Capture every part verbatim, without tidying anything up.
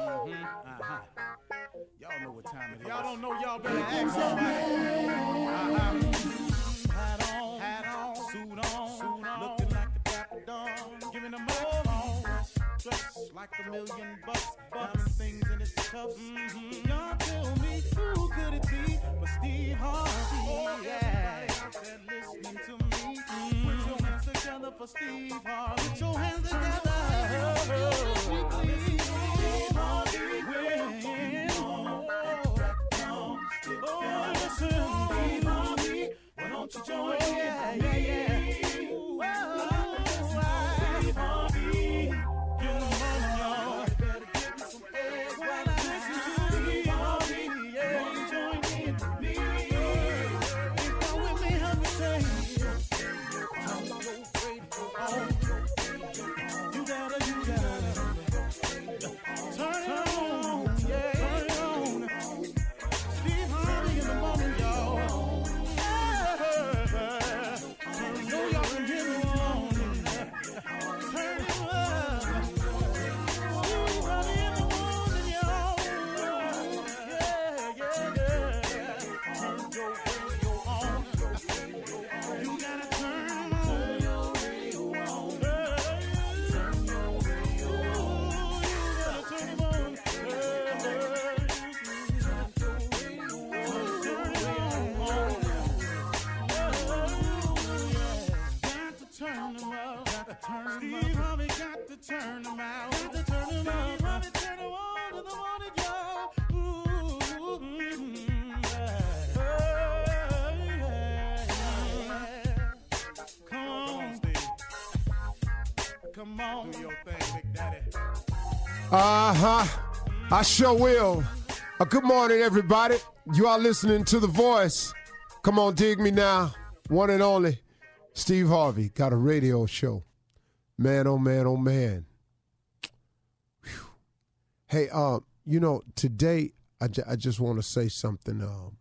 Mm-hmm. Uh-huh. Y'all know what time it is. Y'all don't know, y'all better ask somebody. Uh-huh. Hat on, hat on, suit on, suit on, looking like the Dapper Dawn, giving them all dressed like a million bucks, diamond things in its cuffs. Mm-hmm. Y'all tell me who could it be but Steve Harvey? Oh yeah, everybody listening to me. Mm-hmm. Put your hands together for Steve Harvey. Put your hands together. Oh, Steve Harvey. Oh, listen, Steve Harvey. Why don't you join me? Yeah, yeah, yeah. Steve Harvey. Get on, y'all. Better give me some eggs while I listen to Steve Harvey. Yeah, join in with me. If you're with me, help me say. Turn your radio on. You gotta, you gotta. Turn it on. Yeah, turn it on. Steve Harvey in the morning, y'all. Yeah. I know y'all can hear me on. Turn it up. Steve Harvey in the morning, y'all. Yeah, yeah, yeah. Turn your radio on. You gotta turn your radio on. Turn your radio on. You gotta turn it on. Turn your radio on. Got to turn them up. Got to turn them up. Steve Harvey got to turn them out. Got to turn them up. Steve Harvey turn them on to the morning, y'all. Ooh, mm, yeah. Yeah. Come on, Steve. Come on. Do your thing, Big Daddy. Uh-huh. I sure will. Uh, good morning, everybody. You are listening to The Voice. Come on, dig me now. One and only, Steve Harvey. Got a radio show. Man, oh, man, oh, man. Whew. Hey, uh, you know, today I, j- I just want to say something um,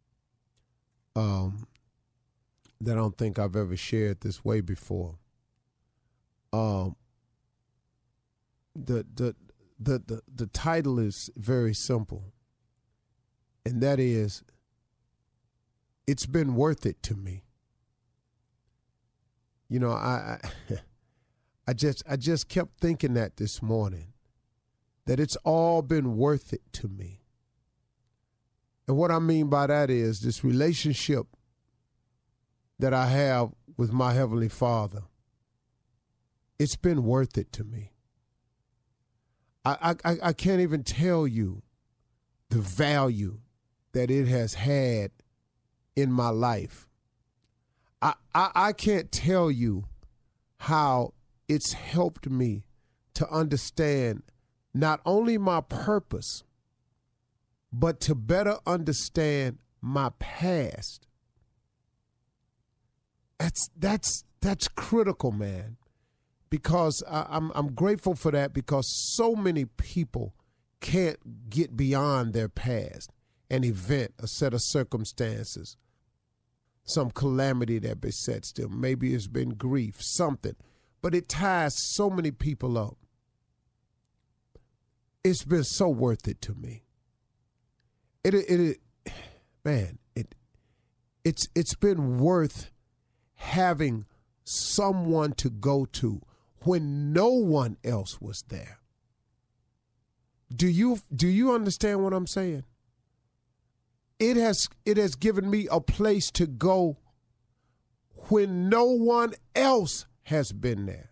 um, that I don't think I've ever shared this way before. Um, the the the the, the title is very simple, and that is, it's been worth it to me. You know, I, I I just I just kept thinking that this morning, that it's all been worth it to me. And what I mean by that is this relationship that I have with my Heavenly Father, it's been worth it to me. I I, I can't even tell you the value that it has had in my life. I, I, I can't tell you how it's helped me to understand not only my purpose, but to better understand my past. That's that's that's critical, man, because I, I'm I'm grateful for that, because so many people can't get beyond their past, an event, a set of circumstances, some calamity that besets them. Maybe it's been grief, something, but it ties so many people up. It's been so worth it to me. It, it, it man, it, it's, it's been worth having someone to go to when no one else was there. Do you, do you understand what I'm saying? It has, it has given me a place to go when no one else has been there.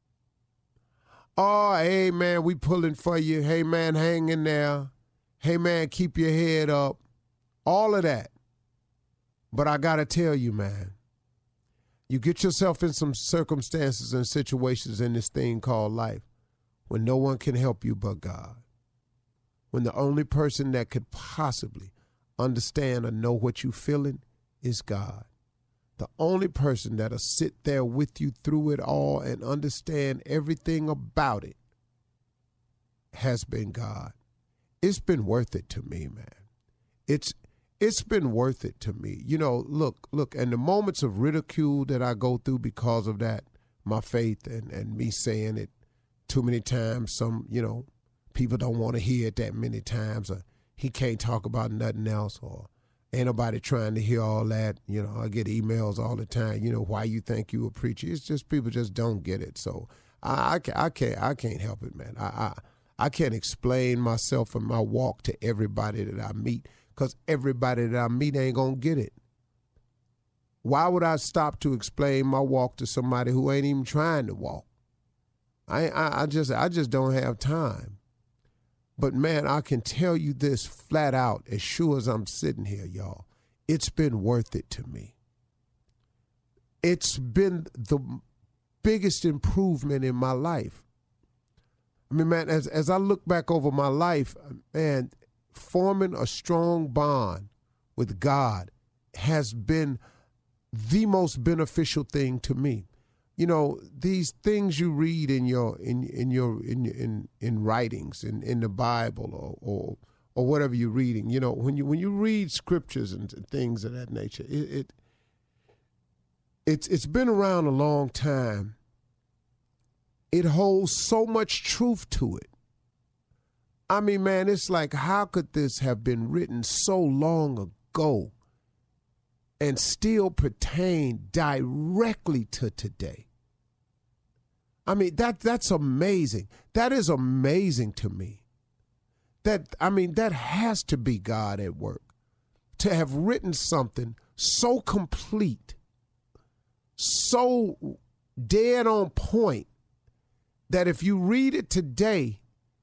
Oh, hey, man, we pulling for you. Hey, man, hang in there. Hey, man, keep your head up. All of that. But I got to tell you, man, you get yourself in some circumstances and situations in this thing called life when no one can help you but God. When the only person that could possibly understand or know what you're feeling is God. The only person that'll sit there with you through it all and understand everything about it has been God. It's been worth it to me, man. It's it's been worth it to me. You know, look, look, and the moments of ridicule that I go through because of that, my faith and, and me saying it too many times, some, you know, people don't want to hear it that many times, or he can't talk about nothing else, or ain't nobody trying to hear all that. You know, I get emails all the time, you know, why you think you a preacher. It's just people just don't get it. So I, I, I can't I can't help it, man. I, I I can't explain myself and my walk to everybody that I meet, because everybody that I meet ain't going to get it. Why would I stop to explain my walk to somebody who ain't even trying to walk? I, I, I just I just don't have time. But, man, I can tell you this flat out, as sure as I'm sitting here, y'all. It's been worth it to me. It's been the biggest improvement in my life. I mean, man, as as I look back over my life, man, forming a strong bond with God has been the most beneficial thing to me. You know, these things you read in your in in your in in in writings in, in the Bible or, or or whatever you're reading. You know, when you when you read scriptures and things of that nature, it, it it's it's been around a long time. It holds so much truth to it. I mean, man, it's like, how could this have been written so long ago and still pertain directly to today? I mean, that that's amazing. That is amazing to me. That, I mean, that has to be God at work, to have written something so complete, so dead on point, that if you read it today,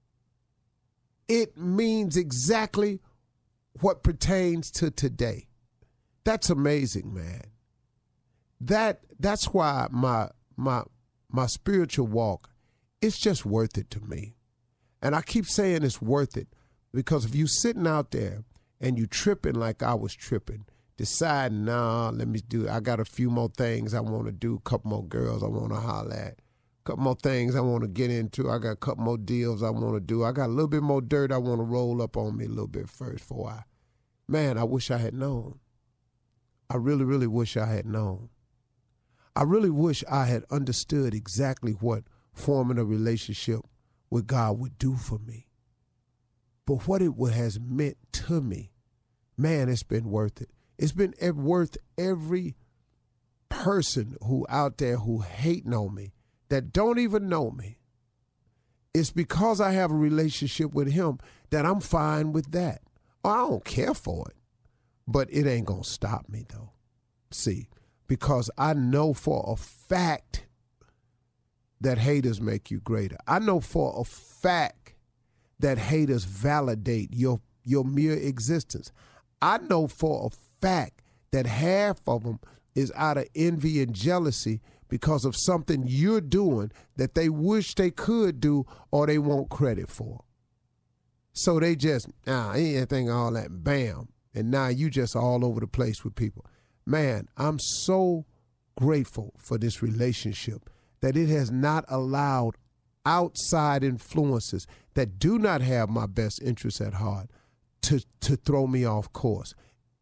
it means exactly what pertains to today. That's amazing, man. That that's why my my my spiritual walk, it's just worth it to me. And I keep saying it's worth it because if you sitting out there and you tripping like I was tripping, deciding, nah, let me do it. I got a few more things I want to do, a couple more girls I want to holler at. Couple more things I want to get into. I got a couple more deals I want to do. I got a little bit more dirt I want to roll up on me a little bit first before I, man, I wish I had known. I really, really wish I had known. I really wish I had understood exactly what forming a relationship with God would do for me. But what it has meant to me, man, it's been worth it. It's been worth every person who out there who hating on me, that don't even know me. It's because I have a relationship with him that I'm fine with that. I don't care for it, but it ain't going to stop me, though. See, because I know for a fact that haters make you greater. I know for a fact that haters validate your, your mere existence. I know for a fact that half of them is out of envy and jealousy because of something you're doing that they wish they could do or they want credit for. So they just, nah, anything, all that, bam. And now you just all over the place with people. Man, I'm so grateful for this relationship that it has not allowed outside influences that do not have my best interests at heart to, to throw me off course.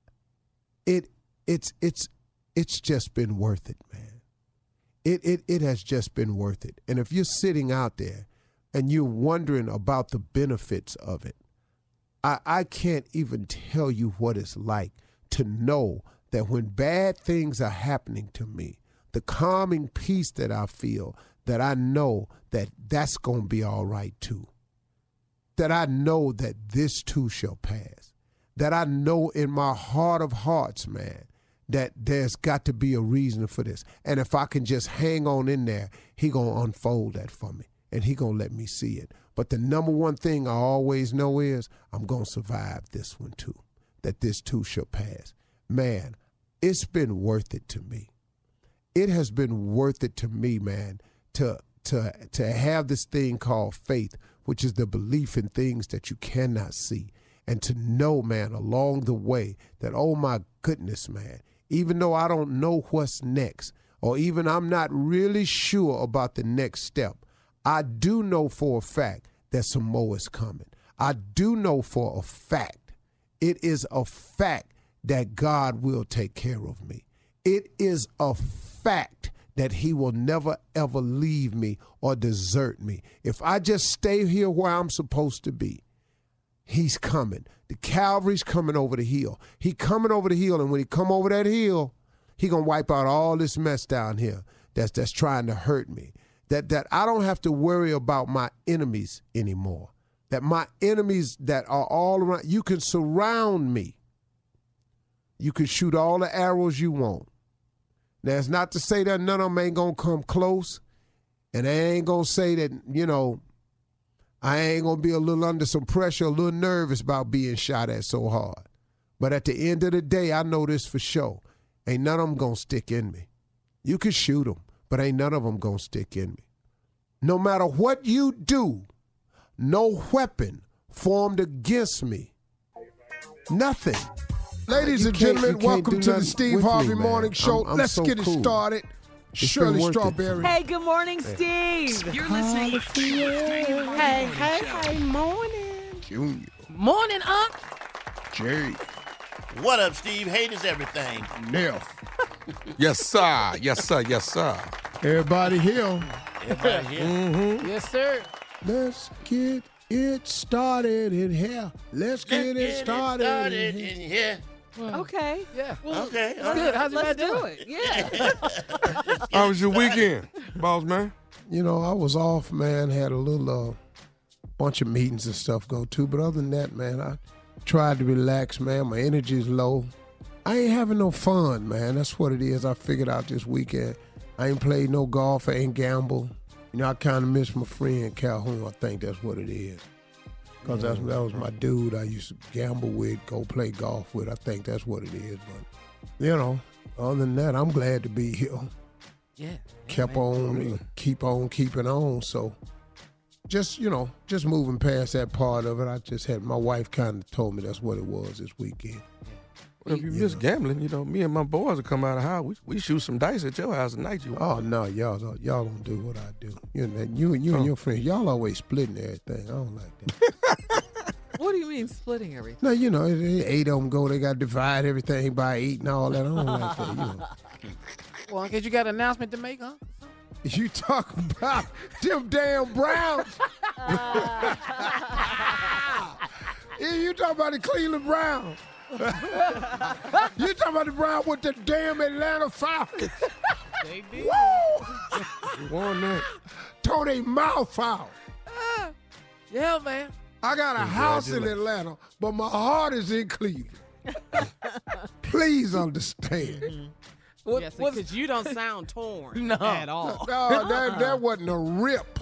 It it's it's it's just been worth it, man. It, it it has just been worth it. And if you're sitting out there and you're wondering about the benefits of it, I, I can't even tell you what it's like to know that when bad things are happening to me, the calming peace that I feel, that I know that that's going to be all right too. That I know that this too shall pass. That I know in my heart of hearts, man, that there's got to be a reason for this. And if I can just hang on in there, he going to unfold that for me. And he going to let me see it. But the number one thing I always know is I'm going to survive this one too. That this too shall pass. Man, it's been worth it to me. It has been worth it to me, man, to to to have this thing called faith, which is the belief in things that you cannot see. And to know, man, along the way that, oh my goodness, man, even though I don't know what's next, or even I'm not really sure about the next step, I do know for a fact that some more is coming. I do know for a fact, it is a fact that God will take care of me. It is a fact that he will never, ever leave me or desert me. If I just stay here where I'm supposed to be, he's coming. The Calvary's coming over the hill. He coming over the hill, and when he come over that hill, he going to wipe out all this mess down here that's that's trying to hurt me. That that I don't have to worry about my enemies anymore. That my enemies that are all around, you can surround me. You can shoot all the arrows you want. Now, it's not to say that none of them ain't going to come close, and I ain't going to say that, you know, I ain't going to be a little under some pressure, a little nervous about being shot at so hard. But at the end of the day, I know this for sure. Ain't none of them going to stick in me. You can shoot them, but ain't none of them going to stick in me. No matter what you do, no weapon formed against me. Nothing. Ladies and gentlemen, welcome to the Steve Harvey me, Morning Show. I'm, I'm Let's so get it cool. started. It's Shirley Strawberry. Hey, good morning, Steve. You're listening. Hey, hey, hey, morning. Junior. Morning, Unc. Jerry. What up, Steve? Hate is everything. Neff. Yes, sir. Yes, sir. Yes, sir. Everybody here. Everybody here. Mm-hmm. Yes, sir. Let's get it started in here. Let's get, Let's it, get started it started in here. in here. Well, okay. Yeah. Well, okay. That's good. How's Let's do doing? it. Yeah. How was your weekend, boss man? You know, I was off, man. Had a little uh, bunch of meetings and stuff go to. But other than that, man, I tried to relax, man. My energy's low. I ain't having no fun, man. That's what it is. I figured out this weekend. I ain't played no golf. I ain't gambled. You know, I kind of miss my friend Calhoun. I think that's what it is. Because that was my dude I used to gamble with, go play golf with. I think that's what it is. But, you know, other than that, I'm glad to be here. Yeah. Kept man. on and keep on keeping on. So just, you know, just moving past that part of it. I just had, my wife kind of told me that's what it was this weekend. Well, if you miss gambling, you know, me and my boys will come out of the house. We, we shoot some dice at your house tonight. You oh, no, y'all don't, y'all don't do what I do. You and you, you oh. and your friends, y'all always splitting everything. I don't like that. What do you mean splitting everything? No, you know, eight of them go, they got to divide everything by eight and all that. I don't like that, you know. Well, I guess you got an announcement to make, huh? You talk about them damn Browns. Yeah, you talking about the Cleveland Browns. You talking about the Browns with the damn Atlanta Falcons. They did. Woo! You won that. Tore their mouth out. Uh, yeah, man. I got a house in Atlanta, but my heart is in Cleveland. Please understand. Mm-hmm. What, yes, because you don't sound torn no. at all. No, that, that wasn't a rip.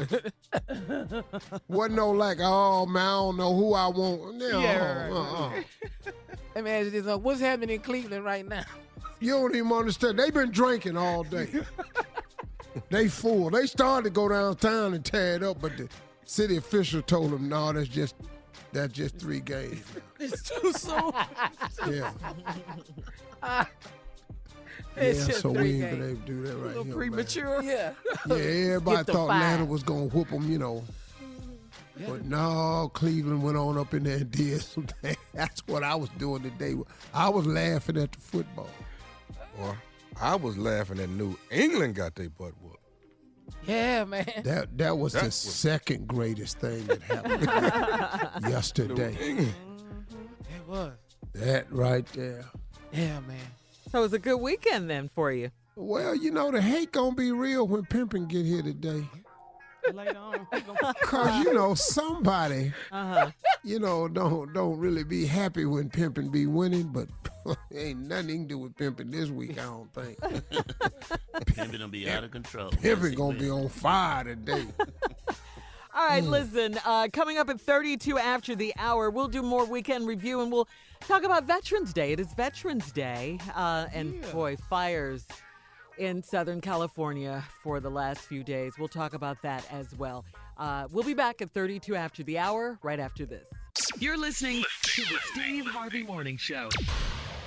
Wasn't no like, oh, man, I don't know who I want. No, yeah, right, uh-uh. right. Let me ask you this. Uh, what's happening in Cleveland right now? You don't even understand. They've been drinking all day. They full. They started to go downtown and tear it up, but the city official told them, no, that's just that's just three games. It's too soon. Yeah. Uh, yeah, so we ain't been able to do that right here, premature. Man. Yeah. Yeah, everybody thought Atlanta was going to whoop them, you know. Yeah. But no, Cleveland went on up in there and did something. That's what I was doing today. I was laughing at the football. Boy, I was laughing at New England got their butt whooped. Yeah, man. That that was that the was... second greatest thing that happened yesterday. Mm-hmm. It was. That right there. Yeah, man. So it was a good weekend then for you. Well, you know, the hate gonna be real when Pimpin' get here today. Later on. Cause you know somebody, uh-huh. you know, don't don't really be happy when Pimpin' be winning, but ain't nothing he can do with Pimpin' this week, I don't think. Pimpin' gonna be out of control. Pimpin' gonna be on fire today. All right, mm. listen, uh, coming up at thirty-two after the hour, we'll do more weekend review and we'll talk about Veterans Day. It is Veterans Day, uh, and yeah. boy, fires in Southern California for the last few days. We'll talk about that as well. Uh, we'll be back at thirty-two after the hour, right after this. You're listening to the Steve Harvey Morning Show.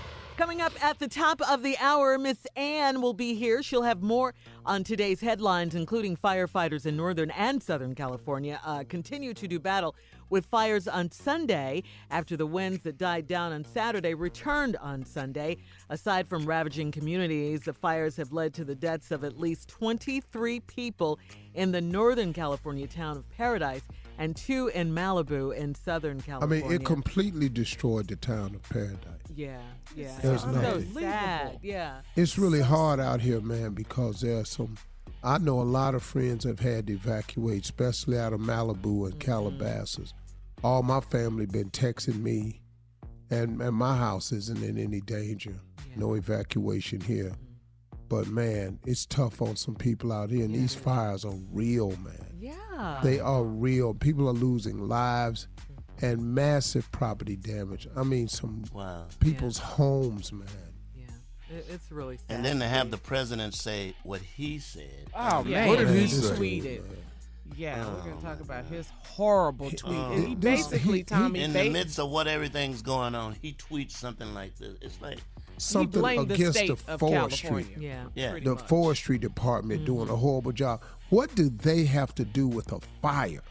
Coming up at the top of the hour, Miss Ann will be here. She'll have more on today's headlines, including firefighters in Northern and Southern California uh, continue to do battle with fires on Sunday after the winds that died down on Saturday returned on Sunday. Aside from ravaging communities, the fires have led to the deaths of at least twenty-three people in the Northern California town of Paradise and two in Malibu in Southern I California. mean, it completely destroyed the town of Paradise. Yeah, yeah. There's so nothing. sad. Yeah. It's really hard out here, man, because there are some. I know a lot of friends have had to evacuate, especially out of Malibu and Calabasas. All my family been texting me, and, and my house isn't in any danger. No evacuation here. But, man, it's tough on some people out here, and these fires are real, man. Yeah. They are real. People are losing lives and massive property damage. I mean, some Wow. people's homes, man. Yeah. It, it's really sad. And then to have the president say what he said. Oh, Yeah, man. What did he he say? tweeted. Yeah, Oh, we're going to talk about his horrible tweet. Oh. And he This- basically, he- Tommy, In ba- the midst of what everything's going on, he tweets something like this. It's like, Something blamed the against state the of forestry. California. Yeah. yeah. pretty The much. forestry department doing a horrible job. What do they have to do with a fire?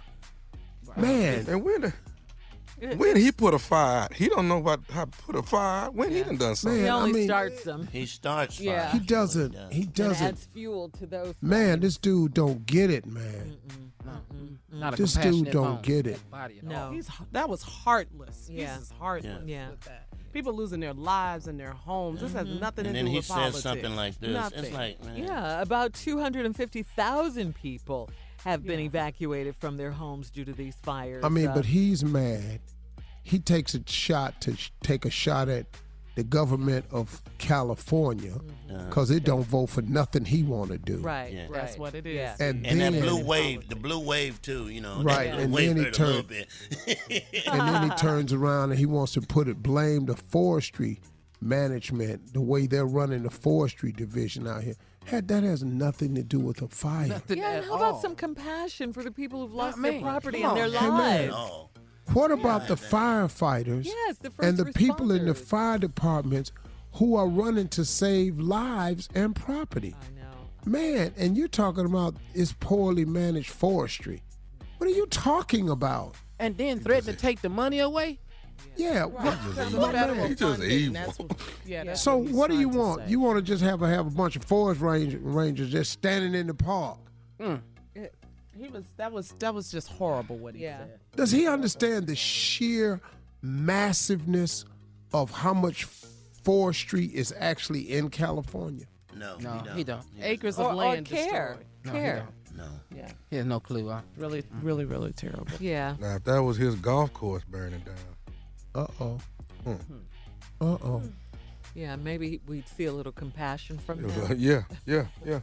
Man, And when the, when he put a fire out, he don't know about how to put a fire out. When he done done something. He Man, I only mean- starts them. He starts fire. Yeah. he doesn't. Yeah. He And doesn't. adds fuel to those. Man, this dude don't get it, man. Not a This dude compassionate don't bone get in it. that body at No. all. He's, that was heartless. Yeah. This is heartless Yeah. with that. People losing their lives and their homes. This has nothing And to then do he with says politics. something like this. Nothing. It's like, man. Yeah, about two hundred fifty thousand people have been evacuated from their homes due to these fires. I mean, Uh, but he's mad. He takes a shot to sh- take a shot at the government of California because it don't vote for nothing he want to do. right, Yeah. right. That's what it is. Yeah. And, And then, that blue wave, the blue wave too, you know. Right, That blue and wave then he hurt a little turned- bit. and then he turns around and he wants to put it, blame the forestry management, the way they're running the forestry division out here. Had that has nothing to do with a fire. Nothing Yeah, and at how about all. some compassion for the people who've lost man, their property come and their on. Hey, man. lives? Oh, What about the firefighters Yes, the first and the people in the responders. fire departments who are running to save lives and property? I know. Man, and you're talking about it's poorly managed forestry. What are you talking about? And then threaten to take the money away? Yeah. what- Because what of federal man? He just funding, evil. that's what- yeah, that's So he's what do you trying to want? say. You want to just have a have a bunch of forest ranger, rangers just standing in the park? He was that was that was just horrible what he Yeah. said. Does he understand the sheer massiveness of how much forestry is actually in California? no, No, he don't. he don't. He Acres Or, of or land care. destroyed. No, he care. don't. No. Yeah, he has no clue. Huh? Really, really, really terrible. Yeah. Now, if that was his golf course burning down, Uh oh. Hmm. Uh oh. Yeah, maybe we'd see a little compassion from it was him. like, yeah, yeah, yeah.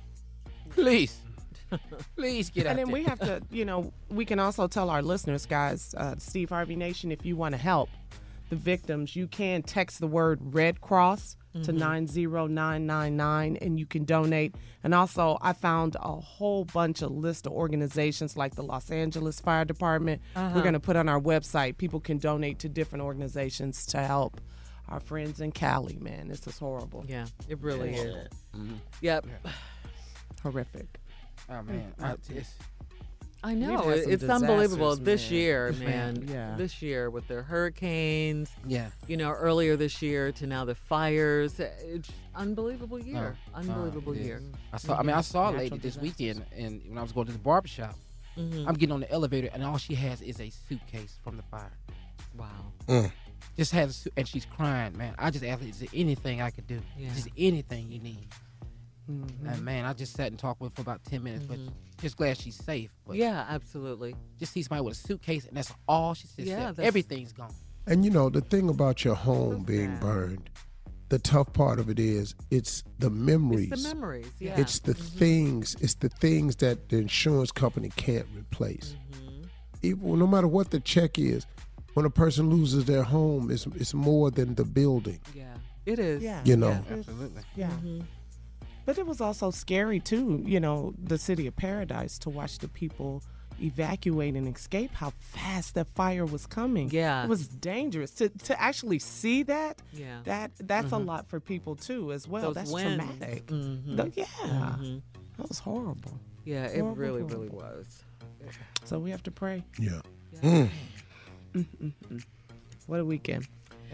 Please. Please get out And then there. we have to, you know, we can also tell our listeners, guys, uh, Steve Harvey Nation, if you want to help the victims, you can text the word Red Cross to nine zero nine nine nine and you can donate. And also, I found a whole bunch of list of organizations like the Los Angeles Fire Department. We're going to put on our website. People can donate to different organizations to help our friends in Cali, man. This is horrible. Yeah, it really is. Shit. Mhm. Yep. Horrific. Oh, man. I, it's, I know. We've had it- some It's unbelievable disasters, this man. year, man. Yeah. This year with the hurricanes, yeah. you know, earlier this year to now the fires. It's unbelievable year. No, Unbelievable uh, it year. is. I saw. I mean, I saw a Natural lady this disasters. weekend, and when I was going to the barber shop, Mhm. I'm getting on the elevator, and all she has is a suitcase from the fire. Wow. Mm. Just has, a suit, and she's crying, man. I just asked her, is there anything I could do? Yeah. Just anything you need. Mhm. And man, I just sat and talked with her for about ten minutes, but just glad she's safe. But Yeah, absolutely. just see somebody with a suitcase, and that's all she said. Yeah, Yeah, that's- everything's gone. And you know, the thing about your home being sad. burned, the tough part of it is it's the memories. It's the memories. Yeah. It's the things, it's the things that the insurance company can't replace. Mm-hmm. Even, no matter what the check is, when a person loses their home, it's, it's more than the building. Yeah, it is. Yeah. You know. Yeah. Absolutely. Yeah. Mm-hmm. But it was also scary too, you know, the city of Paradise to watch the people, evacuate and escape, how fast that fire was coming. Yeah. It was dangerous. To to actually see that, Yeah. that that's Mhm. a lot for people too as well. Those that's winds. traumatic. Mhm. The- yeah. Mhm. That was horrible. Yeah, it Horrible, really, really horrible. was. So we have to pray. Yeah. Mm. Mm-mm-mm. What a weekend.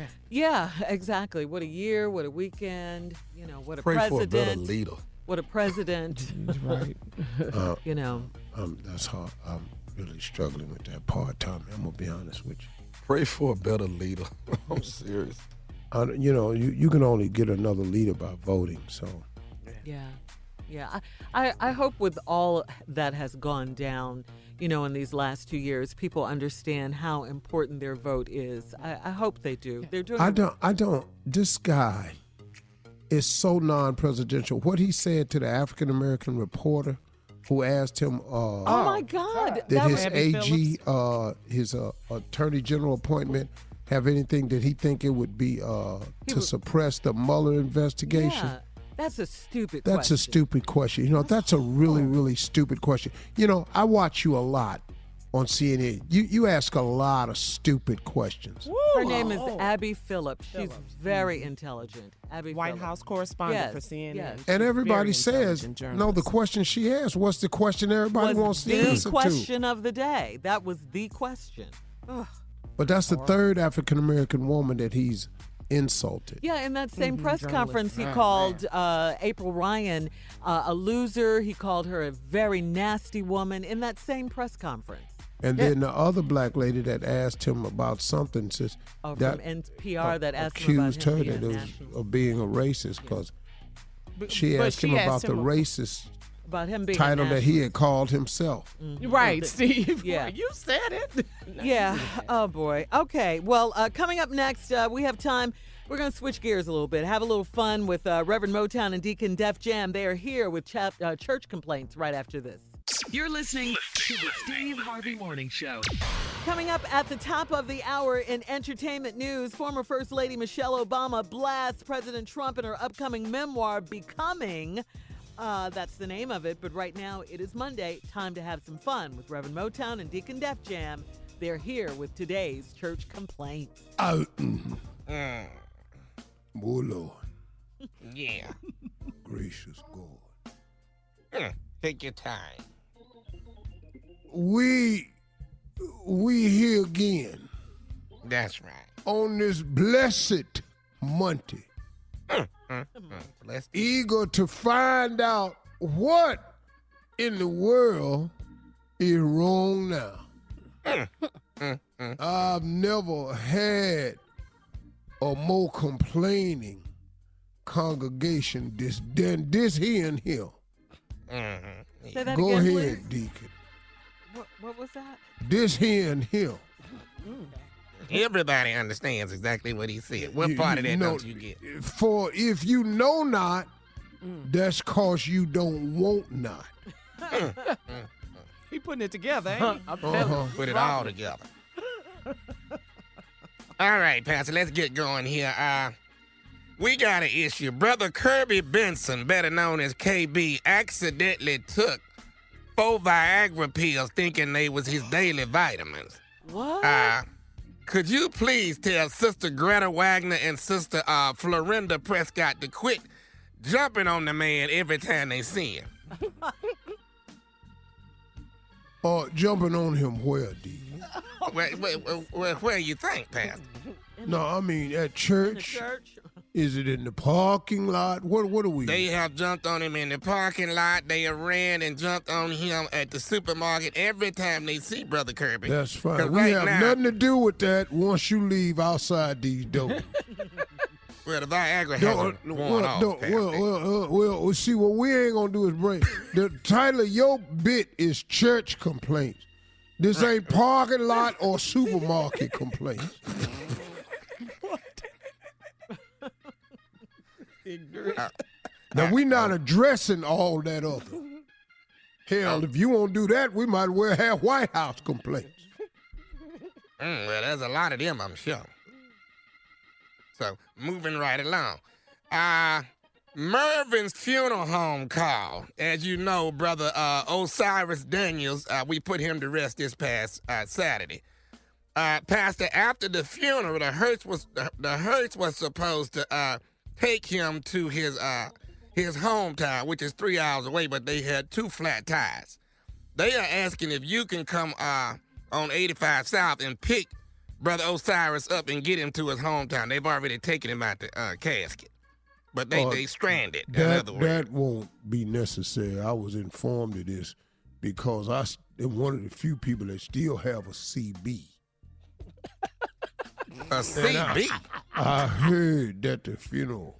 Yeah, exactly. What a year, what a weekend, you know, what a Pray for a president. better leader. What a president. Right. Uh, You know. um, that's hard. I'm really struggling with that part, Tommy. I'm gonna be honest with you. Pray for a better leader. I'm serious. I, you know, you, you can only get another leader by voting. So Yeah. Yeah. I, I, I hope with all that has gone down, you know, in these last two years, people understand how important their vote is. I, I hope they do. They're doing I a- don't. I don't. This guy is so non-presidential. What he said to the African American reporter who asked him, uh, Oh my God. did That his was A G, uh, his uh, attorney general appointment, have anything that he think it would be uh, to was- suppress the Mueller investigation? Yeah. That's a stupid That's question. a stupid question. You know, that's a really, really stupid question. You know, I watch you a lot on C N N. You you ask a lot of stupid questions. Her name is Abby Phillips. She's very intelligent. Abby White Phillips. House correspondent Yes, for C N N. yes. She's And a everybody very says, intelligent no, the journalist. question she asked, what's the question everybody was wants to the answer question of the day. That was the question. Ugh. to? But that's the third African American woman that he's insulted. Yeah, in that same press journalist. conference, he Oh, called uh, April Ryan uh, a loser. He called her a very nasty woman in that same press conference. And then the other black lady that asked him about something says Oh, from that N P R that asked him about accused him her being that it was, national. of being a racist because she but asked she him asked about him the a- racist About him being a title that he nationalist. had called himself. Right, Steve. Yeah. You said it. Yeah. Oh, boy. Okay. Well, uh, coming up next, uh, we have time. We're going to switch gears a little bit, have a little fun with uh, Reverend Motown and Deacon Def Jam. They are here with chap- uh, church complaints right after this. You're listening to the Steve Harvey Morning Show. Coming up at the top of the hour in entertainment news, former First Lady Michelle Obama blasts President Trump in her upcoming memoir, Becoming. Uh, that's the name of it. But right now, it is Monday. Time to have some fun with Reverend Motown and Deacon Def Jam. They're here with today's church complaints. Oh, mm. Oh, Lord. Yeah. Gracious God. Mm, Take your time. We, we here again That's right. on this blessed Monday, Mm, mm, Let's eager to find out what in the world is wrong now. mm, mm, mm. I've never had a more complaining congregation this, than this here and here. Mhm. Say that Go again, ahead, please. Deacon. What, what was that? This here and here. Everybody understands exactly what he said. What You- part of you that know, don't you get? For if you know not, that's cause you don't want not. He putting it together, ain't he? Uh-huh. Put it all together. All right, Pastor, let's get going here. Uh, we got an issue. Brother Kirby Benson, better known as K B, accidentally took four Viagra pills thinking they was his daily vitamins. What? Uh, could you please tell Sister Greta Wagner and Sister uh, Florinda Prescott to quit jumping on the man every time they see him? Uh, jumping on him where, Deacon? Where, where, where, where you think, Pastor? No, I mean at In the church. church? Is it in the parking lot? What What are we? They have jumped on him in the parking lot. They have ran and jumped on him at the supermarket every time they see Brother Kirby. That's 'Cause fine. We right have now- nothing to do with that once you leave outside these doors. Well, the Viagra Don't- hasn't worn well, off. don't- Pastor. well, well, uh, well, well, see, what we ain't gonna do is break. The title of your bit is church complaints. This ain't parking lot or supermarket complaints. Now, we not addressing all that other. Hell, if you won't do that, we might well have White House complaints. Mm, well, there's a lot of them, I'm sure. So, moving right along. Uh, Mervin's funeral home call. As you know, brother uh, Osiris Daniels, uh, we put him to rest this past uh, Saturday. Uh, Pastor, after the funeral, the hearse was the, the hearse was supposed to uh, take him to his uh, his hometown, which is three hours away, but they had two flat tires. They are asking if you can come uh, on eighty-five South and pick brother Osiris up and get him to his hometown. They've already taken him out the uh, casket, but they, Uh, they stranded, in That, other words. that won't be necessary. I was informed of this because I s- am one of the few people that still have a C B. A C B? I heard that the funeral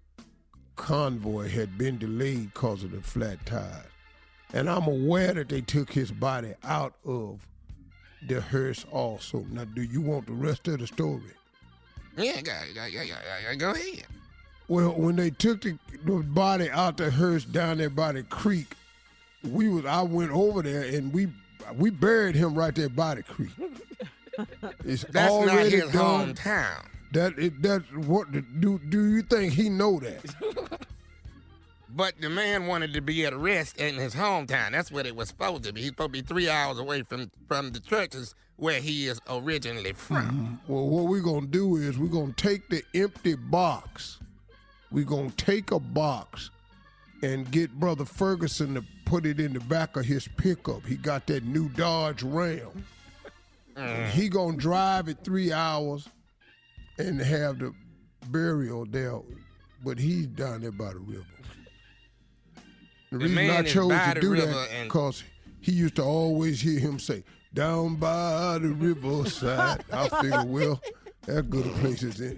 convoy had been delayed because of the flat tires. And I'm aware that they took his body out of the hearse also. Now, do you want the rest of the story? Yeah, go, go, go, go, go ahead. Well, when they took the, the body out the hearse down there by the creek, we was I went over there and we we buried him right there by the creek. It's That's not already his done. hometown. That it, that's what the, do do you think he know that? But the man wanted to be at rest in his hometown. That's what it was supposed to be. He's supposed to be three hours away from, from the churches where he is originally from. Well, what we're going to do is we're going to take the empty box. We're going to take a box and get Brother Ferguson to put it in the back of his pickup. He got that new Dodge Ram. Mm. He going to drive it three hours and have the burial there. But he's down there by the river. The, The reason man I is chose by to the do river that and- because he used to always hear him say, down by the riverside. I figured, well, that's good a place as any.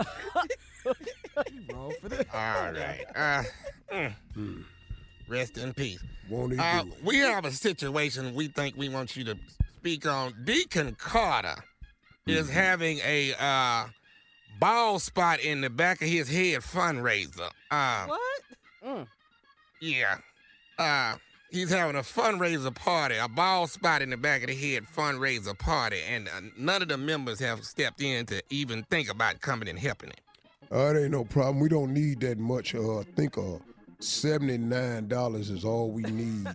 All right. Uh, mm. Rest in peace. Won't he Uh, do it? we have a situation we think we want you to speak on. Deacon Carter is having a uh, bald spot in the back of his head fundraiser. Uh, What? Yeah. Uh, he's having a fundraiser party, a bald spot in the back of the head fundraiser party, and uh, none of the members have stepped in to even think about coming and helping him. Uh, it ain't no problem. We don't need that much. Uh, I think uh, seventy-nine dollars is all we need.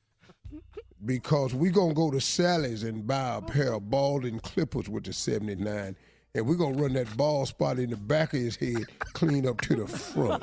Because we going to go to Sally's and buy a pair of balding clippers with the seventy-nine, and we're going to run that bald spot in the back of his head clean up to the front.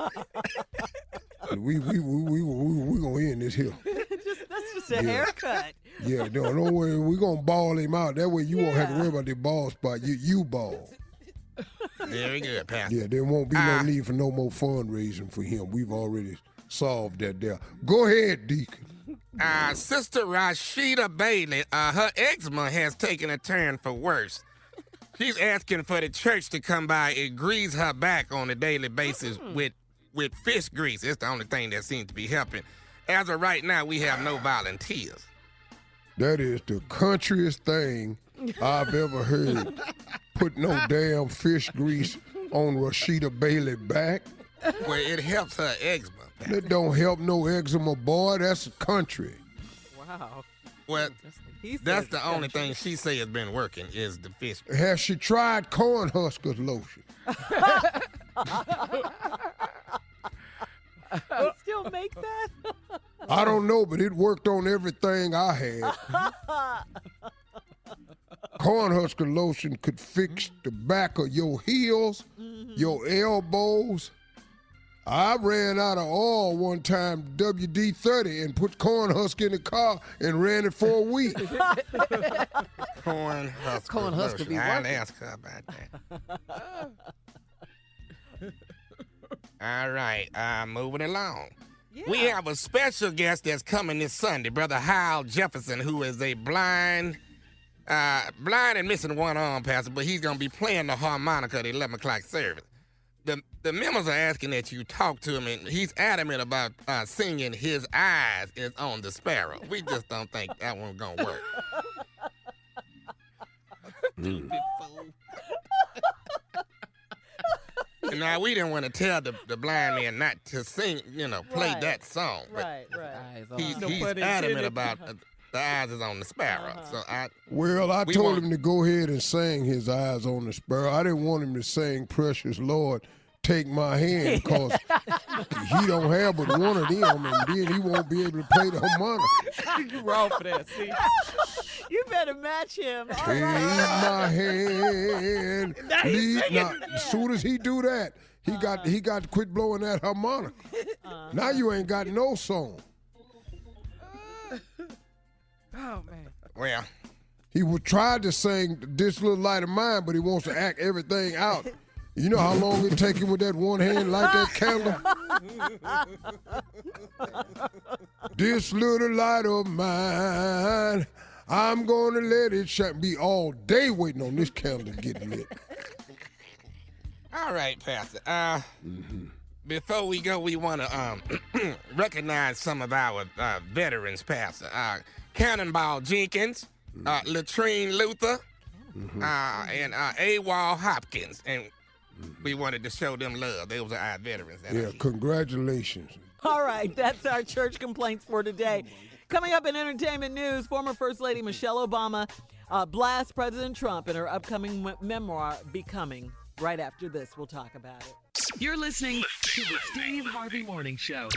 we we we we we, we going to end this here. just, that's just a Yeah. haircut. Yeah, no, don't worry. We're going to ball him out. That way you won't have to worry about the bald spot. You, you bald. Very good, Pastor. Yeah, there won't be no Ah. need for no more fundraising for him. We've already solved that there. Go ahead, Deacon. Uh, Sister Rashida Bailey, uh, her eczema has taken a turn for worse. She's asking for the church to come by and grease her back on a daily basis with with fish grease. It's the only thing that seems to be helping. As of right now, we have no volunteers. That is the countryest thing I've ever heard. Put no damn fish grease on Rashida Bailey back. Well, it helps her eczema. That don't help no eczema, boy. That's country. Wow. Well, He that's says the only country. thing she say has been working is the fish. Has she tried Cornhuskers lotion? You still make that? I don't know, but it worked on everything I had. Cornhusker lotion could fix the back of your heels, your elbows. I ran out of oil one time, W D thirty, and put Cornhusker in the car and ran it for a week. Corn husker. Corn husker lotion. be I'll working. ask her about that. All right, uh, moving along. We have a special guest that's coming this Sunday, Brother Hal Jefferson, who is a blind, uh, blind and missing one arm, Pastor, but he's going to be playing the harmonica at the eleven o'clock service. The, the members are asking that you talk to him, and he's adamant about uh, singing His Eyes is on the Sparrow. We just don't think that one's going to work. And now, we didn't want to tell the, the blind man not to sing, you know, play Right. that song. But Right, right. He's, No he's pun adamant intended. about uh, the eyes is on the sparrow. Uh-huh. So I, Well, I We told want- him to go ahead and sing His Eyes on the Sparrow. I didn't want him to sing Precious Lord, Take My Hand, because He don't have but one of them, and then he won't be able to pay the money. You wrong for that, see? You better match him. All Take right. my hand. Now he's Lead- singing. now, as soon as he do that, he got he got to quit blowing that harmonica. Now you ain't got no song. Oh man. Well, He would try to sing This Little Light of Mine, but he wants to act everything out. You know how long it take him with that one hand like that candle? This little light of mine, I'm gonna let it shine. Be all day waiting on this candle to get lit. all right, Pastor. Uh, Before we go, we want to um, recognize some of our uh, veterans, Pastor. Uh, Cannonball Jenkins, uh, Latrine Luther, uh, and uh, A. Wall Hopkins. And we wanted to show them love. They was our veterans. that Yeah, are- congratulations. All right, that's our church complaints for today. Coming up in entertainment news, former First Lady Michelle Obama uh, blasts President Trump in her upcoming me- memoir, Becoming. Right after this, we'll talk about it. You're listening to the Steve Harvey Morning Show.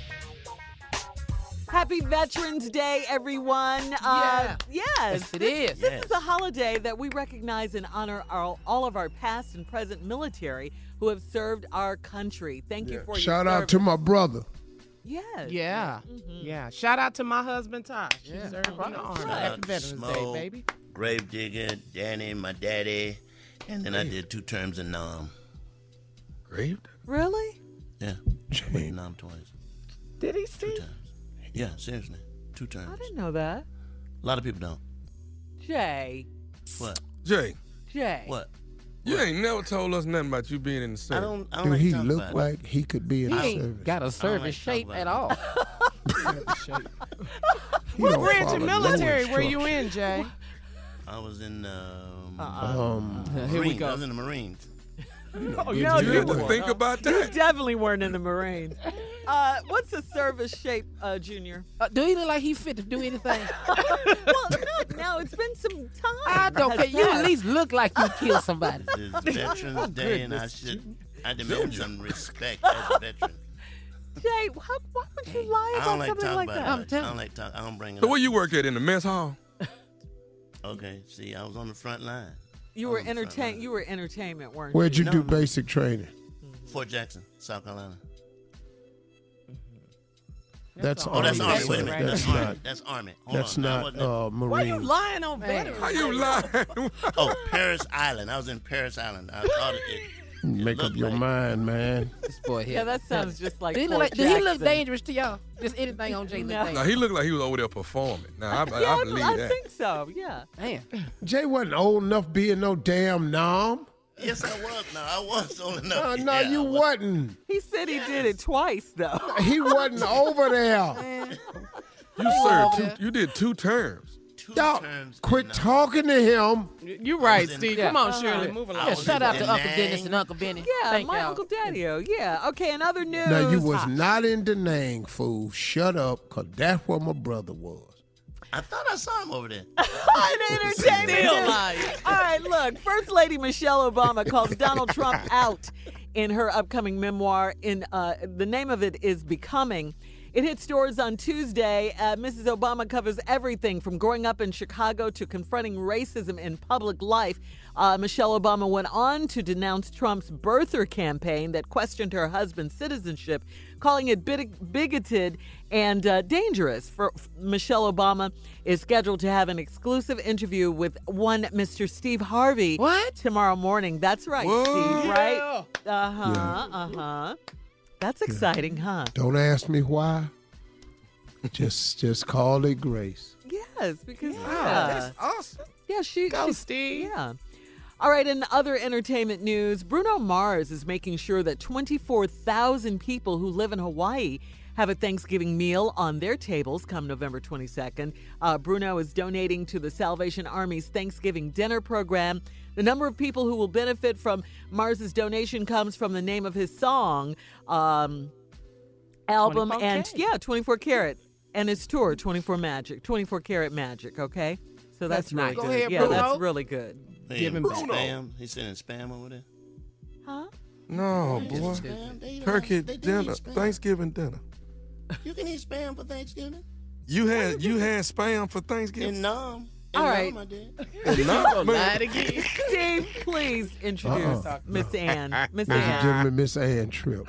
Happy Veterans Day, everyone. Uh, yes. Yes, it this, is. This is a holiday that we recognize and honor our, all of our past and present military who have served our country. Thank you for Shout your out to service. my brother. Yes. Yeah. Mm-hmm. Yeah. Shout out to my husband, Ty. She Yeah. served in the army. Shout Happy out to Veterans Day, Smo, baby. Gravedigger, Danny, my daddy, and then I did two terms in Nam. Grave? Really? Yeah, I went to Nam twice, Did he, two Steve? times. Yeah, seriously, two terms. I didn't know that. A lot of people don't. Jay. What? Jay, Jay. What? you ain't never told us nothing about you being in the I service. don't. I don't Do like he talking look about it. like he could be in He the ain't service? got a service like shape talking at about all. He What don't branch of follow no military were you instructions. in, Jay? I was in um, Um, Here we Marines. go. I was in the Marines. Oh, No, you you had to weren't. think about You that. definitely weren't in the Marines. Uh, what's the service shape, uh, Junior? Uh, do he look like he fit to do anything? Well, no, no, it's been some time. I don't care. has You at passed. least look like you killed somebody. This is Veterans Day, and I should. I demand some respect as a veteran. Jay, how, why would you lie I about don't like something talking like about that? it. I'm much. I telling don't like talk. I don't bring it So up. where you work at, in the mess hall? Okay, see, I was on the front line. You were I'm sorry. entertain. You were entertainment, weren't where'd you No, do no. basic training? Fort Jackson, South Carolina. That's all Oh, that's Army. Army. Wait a minute. That's That's Army. not. That's Army. Hold That's on. Now, not wasn't it- uh, Why you Marine. lying on veterans? How you lying? Oh, Paris Island. I was in Paris Island. I thought it. it Make up looked your like- mind, man. This boy here. Yeah, that sounds just like. Do he look, Fort like, do he look Jackson. dangerous to y'all? Just anything on Jay look No. Now dangerous. he looked like he was over there performing. Now I, Yeah, I I, believe I that. think so. Yeah. Damn. Jay wasn't old enough being no damn nom. Yes, I was. No, I was old enough. Uh, no, Yeah, you I was. wasn't. He said he did it twice though. He wasn't over there. You served two. You did two terms. Two Y'all, terms. quit in, uh, talking to him. You right, in- Steve. Yeah. Come on, Uh-huh. Shirley. Move I along. Yeah, was shout in out to Uncle Danang. Dennis and Uncle Benny. Yeah, Thank my y'all. Uncle Daddy-O. Yeah. Okay, in other news. Now, you was uh, not in Da Nang, fool. Shut up, because that's where my brother was. I thought I saw him over there. in entertainment Still news. lying. All right, look. First Lady Michelle Obama calls Donald Trump out in her upcoming memoir. In uh, the name of it is Becoming. It hit stores on Tuesday. Uh, Missus Obama covers everything from growing up in Chicago to confronting racism in public life. Uh, Michelle Obama went on to denounce Trump's birther campaign that questioned her husband's citizenship, calling it big- bigoted and uh, dangerous. For Michelle Obama is scheduled to have an exclusive interview with one Mister Steve Harvey What? tomorrow morning. That's right, What? Steve, right? Yeah. Uh-huh, uh-huh. That's exciting, huh? Don't ask me why. just just call it grace. Yes, because Wow, yeah, that's awesome. yeah, she, Go, she, Steve. yeah. All right, in other entertainment news, Bruno Mars is making sure that twenty-four thousand people who live in Hawaii have a Thanksgiving meal on their tables come November twenty-second. Uh, Bruno is donating to the Salvation Army's Thanksgiving dinner program. The number of people who will benefit from Mars's donation comes from the name of his song, um, album, twenty-four and K. yeah, twenty-four karat, and his tour, twenty-four Magic, twenty-four karat Magic. Okay, so that's, That's really nice. good. Go ahead, yeah, Bruno. that's really good. Hey, Give him back. spam. He's sending spam over there. Huh? No, They boy. eat spam. They eat Turkey all- they do dinner, eat spam. Thanksgiving dinner. You can eat spam for Thanksgiving. You had you had spam for Thanksgiving? In Nam. All In right. Nam, I did. And not, man. again. Steve, please introduce Uh-uh. Miss Ann. Miss Ladies and Ann. gentlemen, Miss Ann Tripp.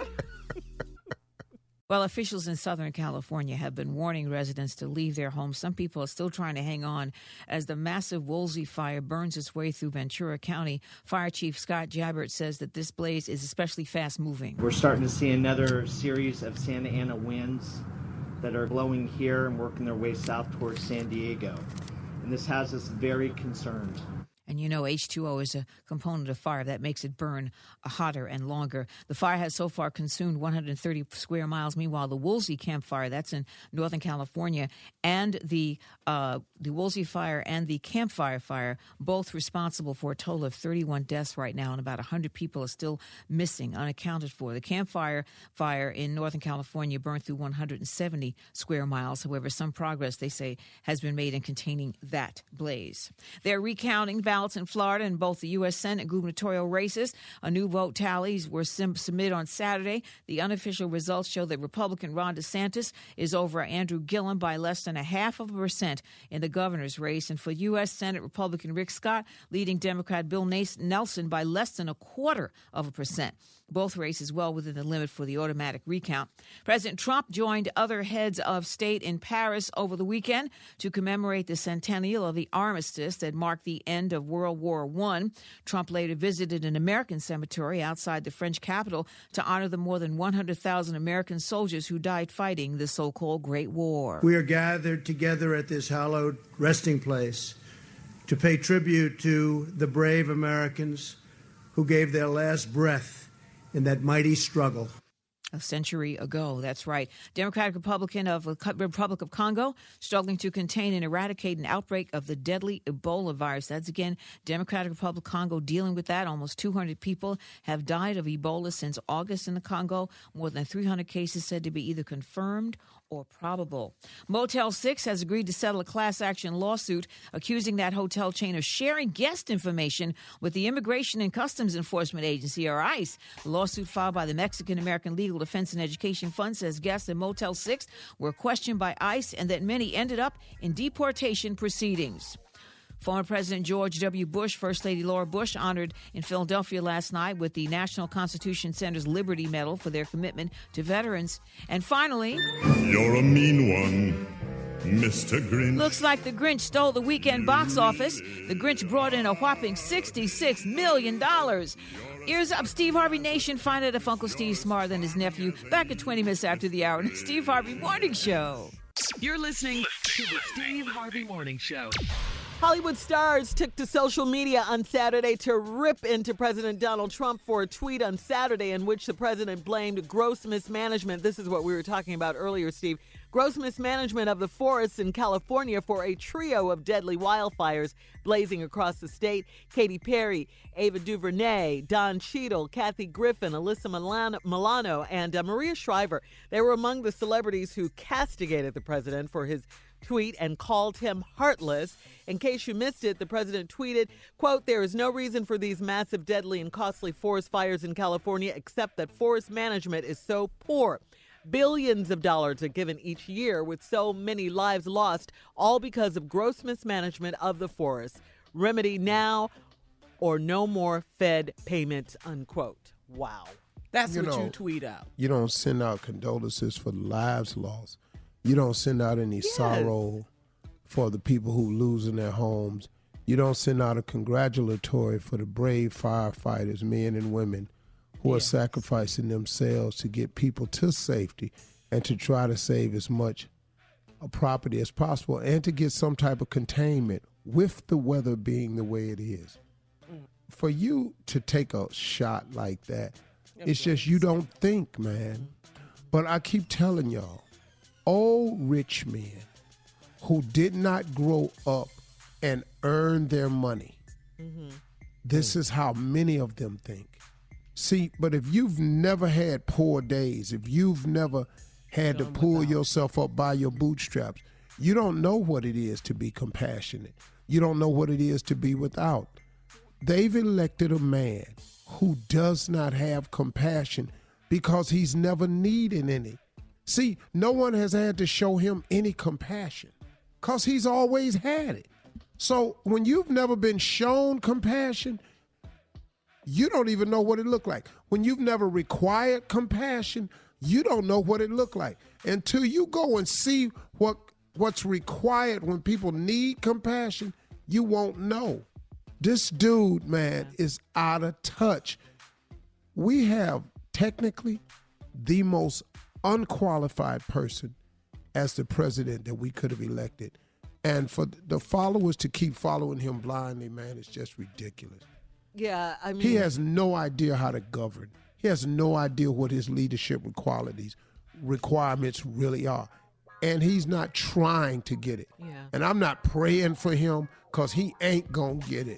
Well, officials in Southern California have been warning residents to leave their homes. Some people are still trying to hang on as the massive Woolsey fire burns its way through Ventura County. Fire Chief Scott Jabbert says that this blaze is especially fast-moving. We're starting to see another series of Santa Ana winds that are blowing here and working their way south towards San Diego. And this has us very concerned. And you know H two O is a component of fire that makes it burn hotter and longer. The fire has so far consumed one hundred thirty square miles. Meanwhile, the Woolsey campfire, that's in Northern California, and the uh, the Woolsey fire and the campfire fire, both responsible for a total of thirty-one deaths right now, and about one hundred people are still missing, unaccounted for. The campfire fire in Northern California burned through one hundred seventy square miles. However, some progress, they say, has been made in containing that blaze. They're recounting ballots in Florida in both the U S Senate and gubernatorial races. A new vote tallies were sim- submitted on Saturday. The unofficial results show that Republican Ron DeSantis is over Andrew Gillum by less than a half of a percent in the governor's race. And for U S Senate, Republican Rick Scott leading Democrat Bill Nelson by less than a quarter of a percent. Both races well within the limit for the automatic recount. President Trump joined other heads of state in Paris over the weekend to commemorate the centennial of the armistice that marked the end of World War One. Trump later visited an American cemetery outside the French capital to honor the more than one hundred thousand American soldiers who died fighting the so-called Great War. We are gathered together at this hallowed resting place to pay tribute to the brave Americans who gave their last breath in that mighty struggle. A century ago, that's right. Democratic Republican of the Republic of Congo struggling to contain and eradicate an outbreak of the deadly Ebola virus. That's again Democratic Republic of Congo dealing with that. Almost two hundred people have died of Ebola since August in the Congo. More than three hundred cases said to be either confirmed or probable. Motel six has agreed to settle a class action lawsuit accusing that hotel chain of sharing guest information with the Immigration and Customs Enforcement Agency, or ICE. The lawsuit filed by the Mexican American Legal Defense and Education Fund says guests at Motel six were questioned by ICE and that many ended up in deportation proceedings. Former President George W. Bush, First Lady Laura Bush, honored in Philadelphia last night with the National Constitution Center's Liberty Medal for their commitment to veterans. And finally, you're a mean one, Mister Grinch. Looks like the Grinch stole the weekend box office. The Grinch brought in a whopping sixty-six million dollars. Ears up, Steve Harvey Nation. Find out if Uncle Steve's smarter than his nephew. Back at twenty minutes after the hour on the Steve Harvey Morning Show. You're listening to the Steve Harvey Morning Show. Hollywood stars took to social media on Saturday to rip into President Donald Trump for a tweet on Saturday in which the president blamed gross mismanagement. This is what we were talking about earlier, Steve. Gross mismanagement of the forests in California for a trio of deadly wildfires blazing across the state. Katy Perry, Ava DuVernay, Don Cheadle, Kathy Griffin, Alyssa Milano, Milano, and uh, Maria Shriver. They were among the celebrities who castigated the president for his tweet and called him heartless. In case you missed it, the president tweeted, quote, "There is no reason for these massive, deadly, and costly forest fires in California except that forest management is so poor. Billions of dollars are given each year with so many lives lost, all because of gross mismanagement of the forest. Remedy now or no more Fed payments," unquote. Wow. That's You what know, you tweet out. You don't send out condolences for the lives lost. You don't send out any Yes. sorrow for the people who losing their homes. You don't send out a congratulatory for the brave firefighters, men and women, who are sacrificing themselves to get people to safety and to try to save as much property as possible and to get some type of containment with the weather being the way it is. For you to take a shot like that, it's just you don't think, man. But I keep telling y'all, old rich men who did not grow up and earn their money, Mm-hmm. this is how many of them think. See, but if you've never had poor days, if you've never had to pull yourself up by your bootstraps, you don't know what it is to be compassionate. You don't know what it is to be without. they've elected a man who does not have compassion because he's never needed any. See, no one has had to show him any compassion because he's always had it. So when you've never been shown compassion, you don't even know what it looked like. When you've never required compassion, you don't know what it looked like. Until you go and see what what's required when people need compassion, you won't know. This dude, man, is out of touch. We have technically the most unqualified person as the president that we could have elected. And for the followers to keep following him blindly, man, it's just ridiculous. Yeah, I mean... He has no idea how to govern. He has no idea what his leadership qualities, requirements really are. And he's not trying to get it. Yeah. And I'm not praying for him because he ain't going to get it.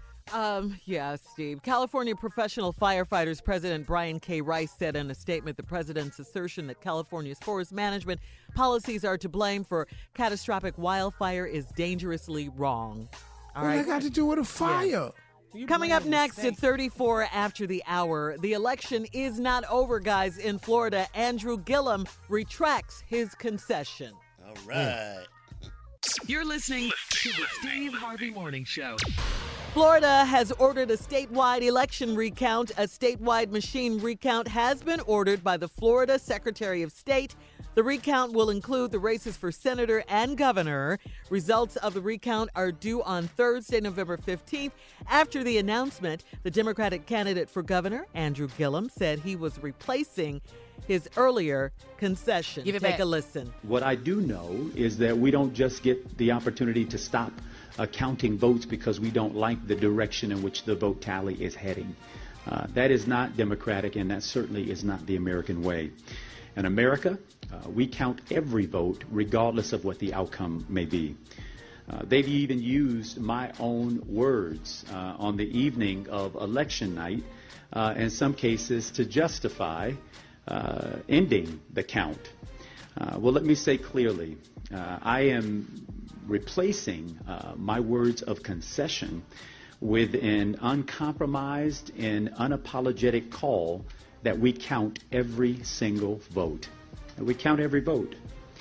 Um, yeah, Steve. California Professional Firefighters President Brian K. Rice said in a statement the president's assertion that California's forest management policies are to blame for catastrophic wildfire is dangerously wrong. All what right. I got to do with a fire? Yeah. Coming up next at thirty-four after the hour, the election is not over, guys. In Florida, Andrew Gillum retracts his concession. All right. You're listening to the Steve Harvey Morning Show. Florida has ordered a statewide election recount. A statewide machine recount has been ordered by the Florida Secretary of State. The recount will include the races for senator and governor. Results of the recount are due on Thursday, November fifteenth. After the announcement, the Democratic candidate for governor, Andrew Gillum, said he was replacing his earlier concession. Give it Take back. a listen. What I do know is that we don't just get the opportunity to stop uh, counting votes because we don't like the direction in which the vote tally is heading. Uh, that is not democratic, and that certainly is not the American way. In America, uh, we count every vote regardless of what the outcome may be. Uh, they've even used my own words uh, on the evening of election night, uh, in some cases to justify uh, ending the count. Uh, well, let me say clearly, uh, I am replacing uh, my words of concession with an uncompromised and unapologetic call that we count every single vote. And we count every vote.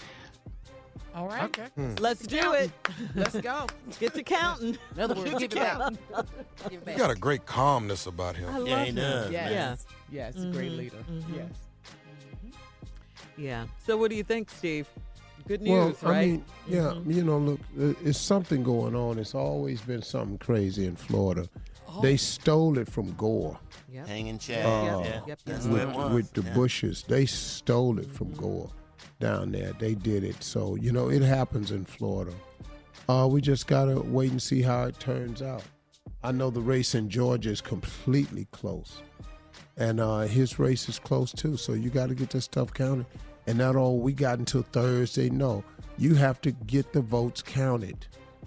All right. Okay. Hmm. Let's do it. Let's go. Get to counting. In other words, Get give to it back. counting. He got a great calmness about him. I love Yeah, he him. does, Yes. Yeah. Yes, a great Mhm, leader. mhm. Yes. Yeah. So what do you think, Steve? Good Well, news, right? I mean, yeah, Mhm. you know, look, uh, it's something going on. It's always been something crazy in Florida. They stole it from Gore. Yep. Hanging Chad. Uh, yeah. Yep. That's with, what it was. with the yeah. Bushes. They stole it from Gore down there. They did it. So, you know, it happens in Florida. Uh, we just got to wait and see how it turns out. I know the race in Georgia is completely close. And uh, his race is close, too. So you got to get this stuff counted. And not all we got until Thursday. No, you have to get the votes counted.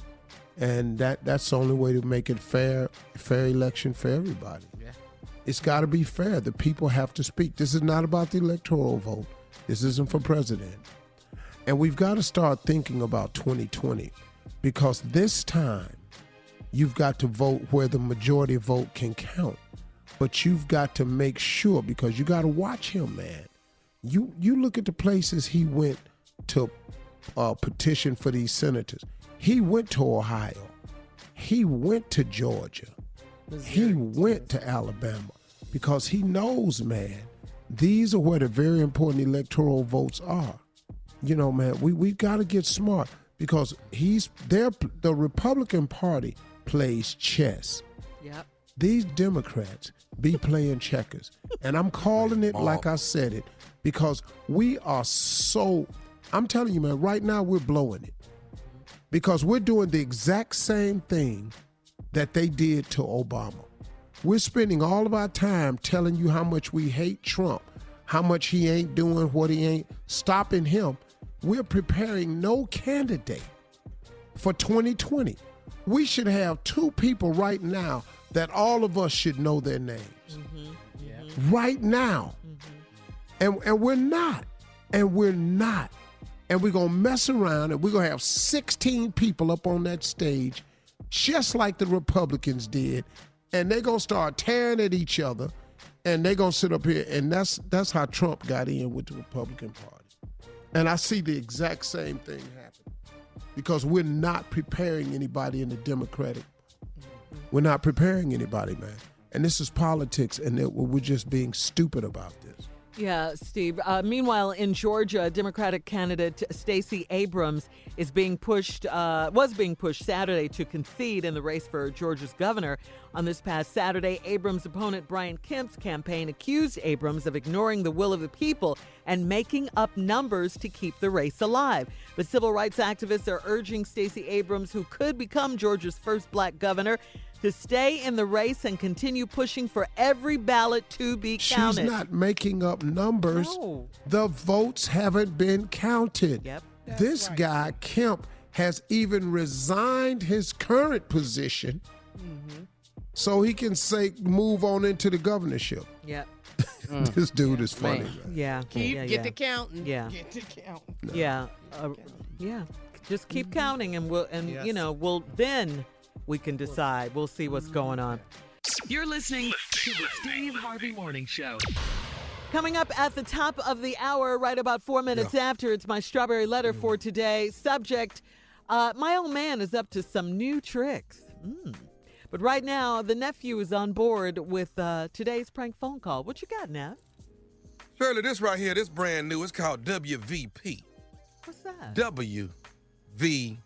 And that that's the only way to make it fair, fair election for everybody. Yeah. It's got to be fair. The people have to speak. This is not about the electoral vote. This isn't for president. And we've got to start thinking about twenty twenty because this time you've got to vote where the majority vote can count. But you've got to make sure because you got to watch him, man. You you look at the places he went to uh, petition for these senators. He went to Ohio. He went to Georgia. He went to Alabama because he knows, man, these are where the very important electoral votes are. You know, man, we, we've got to get smart because he's there. The Republican Party plays chess. Yep. These Democrats be playing checkers. And I'm calling it like I said it because we are so, I'm telling you, man, right now we're blowing it. Because we're doing the exact same thing that they did to Obama. We're spending all of our time telling you how much we hate Trump, how much he ain't doing what he ain't, stopping him. We're preparing no candidate for twenty twenty. We should have two people right now that all of us should know their names. Mm-hmm. Yeah. Right now. And, and we're not. And we're not. And we're going to mess around and we're going to have sixteen people up on that stage, just like the Republicans did. and they're going to start tearing at each other, and they're going to sit up here, and that's that's how Trump got in with the Republican Party. And I see the exact same thing happen because we're not preparing anybody in the Democratic. We're not preparing anybody, man. And this is politics, and it, we're just being stupid about this. Yeah, Steve. Uh, meanwhile, in Georgia, Democratic candidate Stacey Abrams is being pushed, uh, was being pushed Saturday to concede in the race for Georgia's governor. On this past Saturday, Abrams' opponent Brian Kemp's campaign accused Abrams of ignoring the will of the people and making up numbers to keep the race alive. But civil rights activists are urging Stacey Abrams, who could become Georgia's first black governor, to stay in the race and continue pushing for every ballot to be counted. She's not making up numbers. No. The votes haven't been counted. Yep. This right. guy, Kemp, has even resigned his current position mm-hmm. so he can say move on into the governorship. Yep. This dude is funny. Man. Yeah. Keep, yeah, get yeah. to counting. Yeah. Get to counting. No. Yeah. Uh, yeah. Just keep mm-hmm. counting, and we'll, and yes. you know, we'll then we can decide. We'll see what's going on. You're listening to the Steve Harvey Morning Show. Coming up at the top of the hour, right about four minutes yeah. after, it's my strawberry letter mm. for today. Subject, uh, my old man is up to some new tricks. Mm. But right now, the nephew is on board with uh, today's prank phone call. What you got, Nev? Shirley, this right here, this brand new. It's called W V P. What's that? W V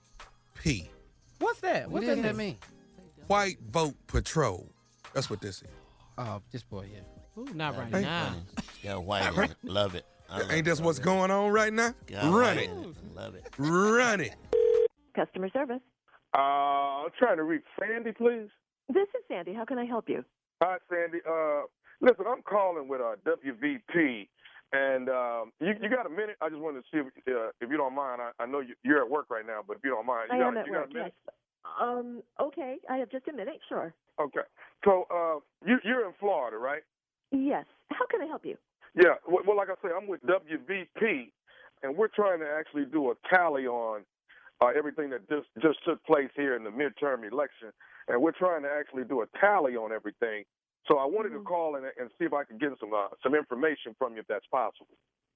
P. What's that? What, what does that mean? White Vote Patrol. That's what this is. Oh, this boy here. Ooh, not right Ain't now. Got white in it. Love it. I love Ain't this it. what's going on right now? Got Run it. it. Love it. Run it. Customer service. Uh, I'm trying to reach Sandy, please. This is Sandy. How can I help you? Hi, Sandy. Uh, listen, I'm calling with uh, W V P, and um, you, you got a minute? I just wanted to see if, uh, if you don't mind. I, I know you, you're at work right now, but if you don't mind, you I got, am at you work. got a minute? Yes. Um. Okay. I have just a minute. Sure. Okay. So uh, you, you're in Florida, right? Yes. How can I help you? Yeah. Well, well, like I say, I'm with W V P, and we're trying to actually do a tally on uh, everything that just just took place here in the midterm election, and we're trying to actually do a tally on everything. So I wanted mm-hmm. to call and, and see if I could get some uh, some information from you, if that's possible.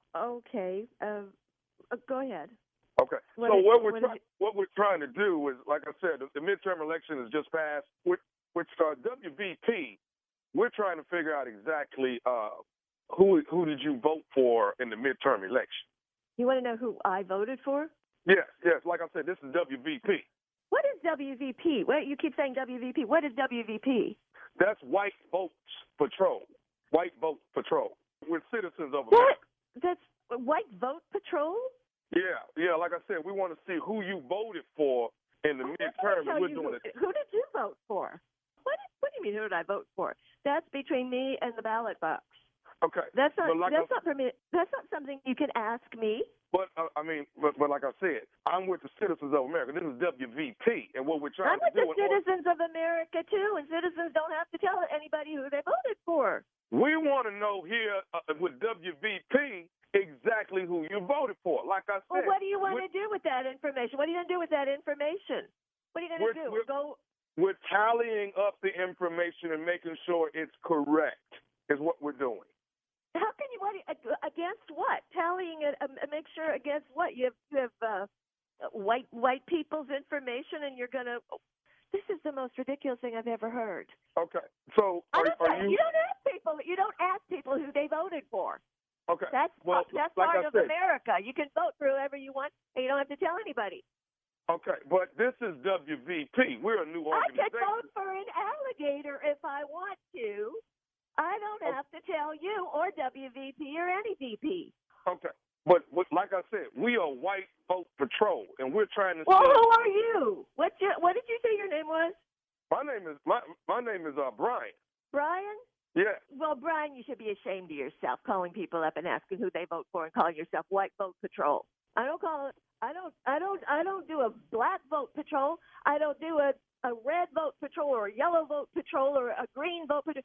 Okay. Uh, uh, go ahead. Okay. What so is, what we're what, try- what we're trying to do is, like I said, the, the midterm election has just passed. With with uh, W V P, we're trying to figure out exactly uh, who who did you vote for in the midterm election. You want to know who I voted for? Yes, yes. Like I said, this is W V P. What is W V P? What you keep saying W V P? What is W V P? That's White Votes Patrol. White Vote Patrol. We're citizens of What? America. That's White Vote Patrol? Yeah, yeah. Like I said, we want to see who you voted for in the I'm midterm. tell We're you doing who, it. who did you vote for? What, what do you mean, who did I vote for? That's between me and the ballot box. Okay. That's not. But like that's I, not for me. That's not something you can ask me. But uh, I mean, but, but like I said, I'm with the citizens of America. This is W V P, and what we're trying I'm to with do. the citizens of America too, and citizens don't have to tell anybody who they voted for. We want to know here uh, with W V P exactly who you voted for. Like I said. Well, what do you want to do with that information? What are you going to do with that information? What are you going to do? We're, Go. We're tallying up the information and making sure it's correct. Is what we're doing. How can you what against what? Tallying it, uh, make sure against what? You have you have uh, white white people's information, and you're gonna. This is the most ridiculous thing I've ever heard. Okay, so are, are you? You don't ask people. You don't ask people who they voted for. Okay, that's well, that's like part I of said, America. You can vote for whoever you want, and you don't have to tell anybody. Okay, but this is W V P. We're a new I organization. could vote for an alligator if I want to. I don't have to tell you or W V P or any V P. Okay. But, but like I said, we are White Vote Patrol, and we're trying to. Well, see, who are you? What you, What did you say your name was? My name is my my name is uh, Brian. Brian? Yeah. Well, Brian, you should be ashamed of yourself, calling people up and asking who they vote for and calling yourself White Vote Patrol. I don't call it. I don't. I don't. I don't do a Black Vote Patrol. I don't do a a Red Vote Patrol or a Yellow Vote Patrol or a Green Vote Patrol.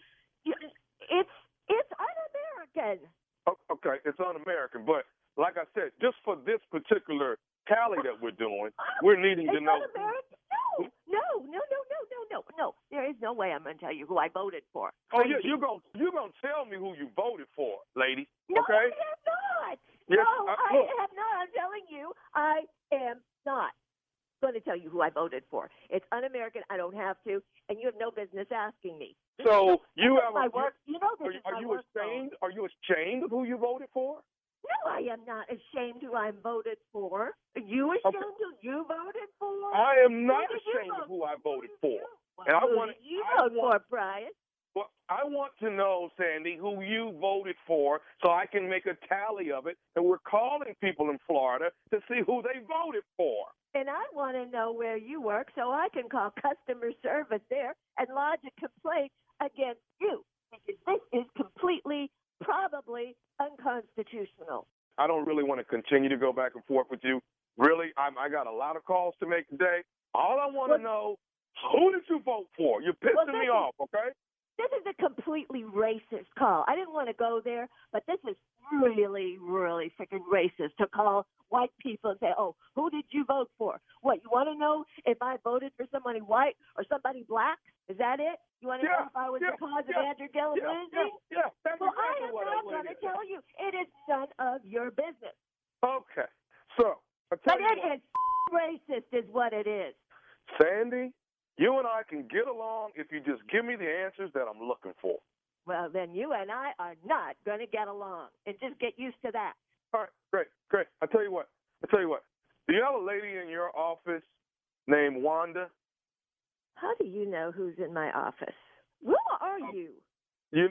It's it's un-American. Okay, it's un-American, but like I said, just for this particular tally that we're doing, we're needing it's to know. Un-American? No, no, no, no, no, no, no, no. There is no way I'm going to tell you who I voted for. Oh, you, you're going you're gonna tell me who you voted for, lady. No, okay? I am not. Yes, no, I- I, look. am not. I'm telling you, I am not going to tell you who I voted for. It's un-American. I don't have to, and you have no business asking me. So you This is have my a, work. You know this are, is are my you work ashamed? Are you ashamed of who you voted for? No, I am not ashamed who I voted for. Are you ashamed who you voted for? I am not Who did you ashamed vote of who I voted for. for? And I Who want did you I vote want, for, Brian? Well, I want to know, Sandy, who you voted for, so I can make a tally of it. And we're calling people in Florida to see who they voted for. And I want to know where you work so I can call customer service there and lodge a complaint against you. Because this is completely, probably unconstitutional. I don't really want to continue to go back and forth with you. Really, I'm, I got a lot of calls to make today. All I want to know, who did you vote for? You're pissing Well, me this off, okay? This is a completely racist call. I didn't want to go there, but this is really, really freaking racist to call white people and say, oh, who did you vote for? What, you want to know if I voted for somebody white or somebody black? Is that it? You want to Yeah, know if I was yeah, the cause yeah, of Andrew Gillum yeah, losing? yeah, yeah, that's well, exactly I am what I not wanted going to to tell you. It is none of your business. Okay. So, I tell But you it what, is racist is what it is. Sandy, you and I can get along if you just give me the answers that I'm looking for. Well, then you and I are not going to get along, and just get used to that. All right, great, great. I tell you what. I tell you what. Do you have a lady in your office named Wanda? How do you know who's in my office? Who are you? You,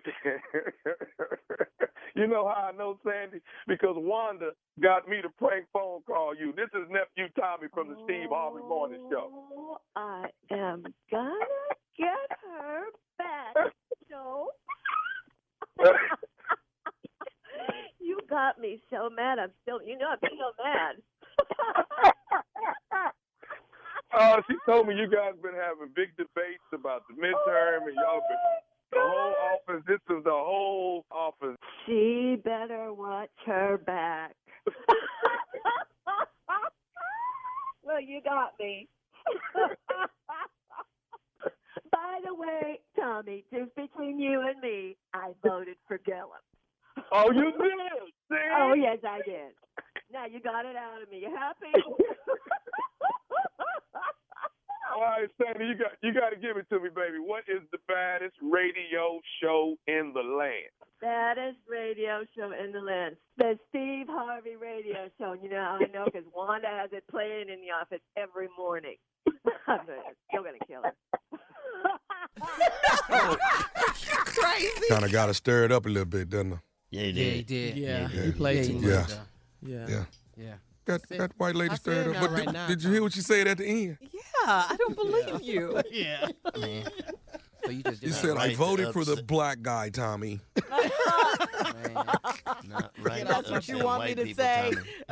you know how I know, Sandy? Because Wanda got me to prank phone call you. This is nephew Tommy from the Steve Harvey Morning Show. Oh, I am gonna get her back. No. You got me so mad. I'm still, you know, I'm still mad. Uh, she told me you guys been having big debates about the midterm, and y'all been the whole office. This is the whole office. She better watch her back. Well, you got me. By the way, Tommy, just between you and me, I voted for Gillum. Oh, you did? See? Oh, yes, I did. Now you got it out of me. You happy? All right, Sandy, you got you got to give it to me, baby. What is the baddest radio show in the land? Baddest radio show in the land. The Steve Harvey Radio Show. You know how I know? Because Wanda has it playing in the office every morning. I'm still going to kill her. Crazy. Kind of got to stir it up a little bit, doesn't it? Yeah, he Yeah, did. he did. Yeah, Yeah. he played Yeah, too he much. Yeah. did. Yeah. Yeah. Yeah. That, said- that white lady I stirred said up. that But right did, now, did you hear what she said at the end? Yeah, I don't believe you. Yeah. Man. So you just You just said, I right voted to for the upset- black guy, Tommy. man. Not right That's to what you upset want me white to people, say.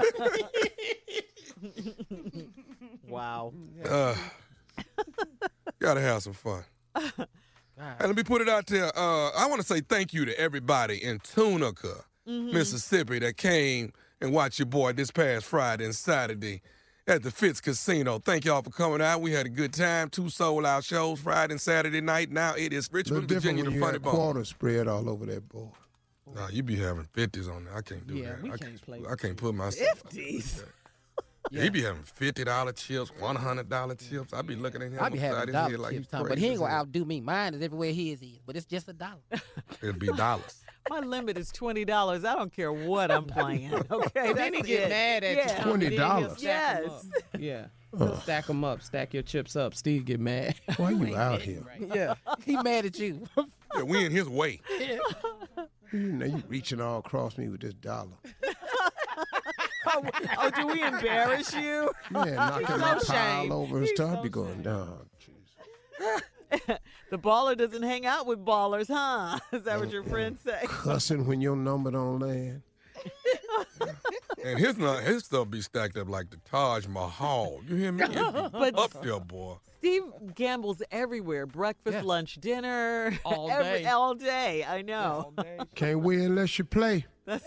Tommy. Wow. Uh, gotta have some fun. Hey, let me put it out there. Uh, I want to say thank you to everybody in Tunica, Mississippi, that came and watched your boy this past Friday and Saturday at the Fitz Casino. Thank y'all for coming out. We had a good time. Two sold-out shows Friday and Saturday night. Now it is A little Richmond, different Virginia, when the you Funny had Bone. quarter spread all over that board. Nah, you be having fifties on there. I can't do Yeah, that. we I can't play I can't put myself. fifties. Yeah. He be having fifty dollar chips, one hundred dollar chips. I be looking at him I be upside having his dollar head like chips, he's Tom, but crazy he ain't as gonna hell. outdo me. Mine is everywhere his is, but it's just a dollar. It'd be dollars. My limit is twenty dollars. I don't care what I'm playing. Okay, And then he that's get it. mad at Yeah. you. Tommy. Then he'll twenty dollars. stack 'em Yes. up. Yeah. He'll stack them up. Stack your chips up. Steve get mad. Why you out here? Yeah, he mad at you. Yeah, we in his way. You know you reaching all across me with this dollar. Oh, oh, do we embarrass you? Yeah, knocking my so pile ashamed. over and He's stuff so be going down. The baller doesn't hang out with ballers, huh? Is that what your friends say? Cussing when your number don't land. And his nu- his stuff be stacked up like the Taj Mahal. You hear me? It be But- up there, boy. Steve gambles everywhere. Breakfast, Yeah. lunch, dinner. All every- day. all day. I know. Can't win unless you play. That's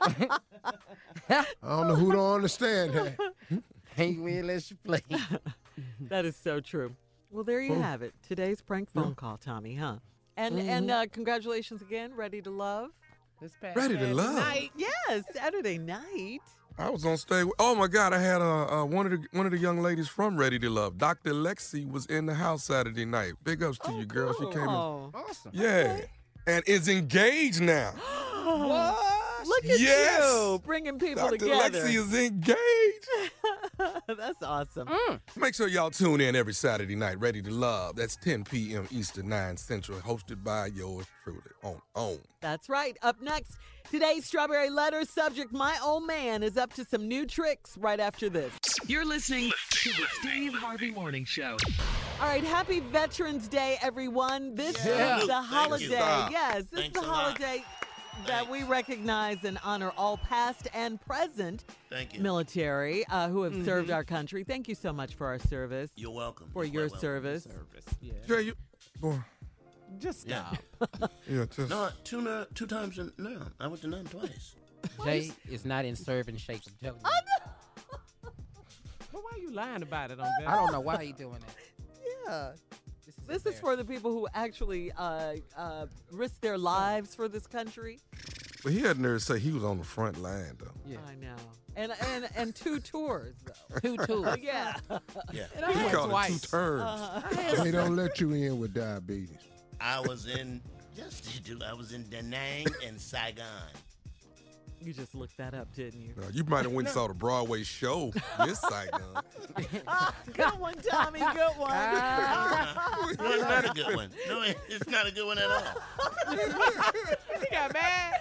I don't know who don't understand that. Ain't we unless you play. That is so true. Well, there you Oh. have it. Today's prank phone Yeah. call, Tommy, huh? And Mhm. and uh, congratulations again, Ready to Love. This past Ready to Saturday Love? night. Yes, Saturday night. I was on stage. With, oh my God! I had uh, uh, one of the one of the young ladies from Ready to Love, Doctor Lexi, was in the house Saturday night. Big ups to you, girl. She came in. Oh, Awesome. Yeah, and is engaged now. What? look at Yes. you bringing people Doctor together. Lexi is engaged. That's awesome. Make sure y'all tune in every Saturday night. Ready to Love. That's ten p.m. Eastern, nine Central. Hosted by yours truly. On on. That's right. Up next, today's Strawberry Letter subject, my old man, is up to some new tricks right after this. You're listening to the Steve Harvey Morning Show. All right, happy Veterans Day, everyone. This Yeah. is the Thank you. holiday. Stop. Yes, this Thanks is the a lot. holiday that we recognize and honor all past and present Thank you. military uh, who have served our country. Thank you so much for our service. You're welcome. For You're your welcome. service. Yeah. Jay, you. Boy. Just Yeah. stop. Yeah, just. No, two, uh, two times in no. I went to none twice. Jay is not in serving shape. I'm telling you. But why are you lying about it on that? I don't know why he doing that. Yeah. This is, This is for the people who actually uh, uh, risk their lives for this country. But he had nerve to say he was on the front line, though. Yeah. I know. And and and two tours, though. Two tours. yeah. Yeah. And I He had called it twice. two turns. Uh-huh. They don't let you in with diabetes. I was in. Yes, they do. I was in Da Nang and Saigon. You just looked that up, didn't you? Uh, you might have went and saw the Broadway show, Miss Saigon. Good one, Tommy. Good one. No, it's not a good one. No, it's not a good one at all. He got mad.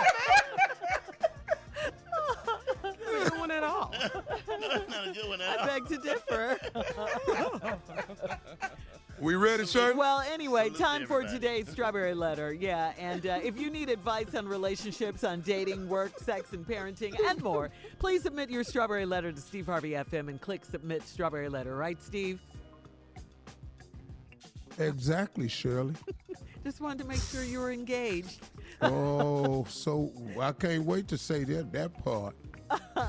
Good one at all. No, it's not a good one at I all. beg to differ. We ready, Shirley? Well, anyway, Salute time for everybody. today's Strawberry Letter. Yeah, and uh, if you need advice on relationships, on dating, work, sex, and parenting, and more, please submit your Strawberry Letter to Steve Harvey F M and click Submit Strawberry Letter. Right, Steve? Exactly, Shirley. Just wanted to make sure you were engaged. Oh, so I can't wait to say that that part. All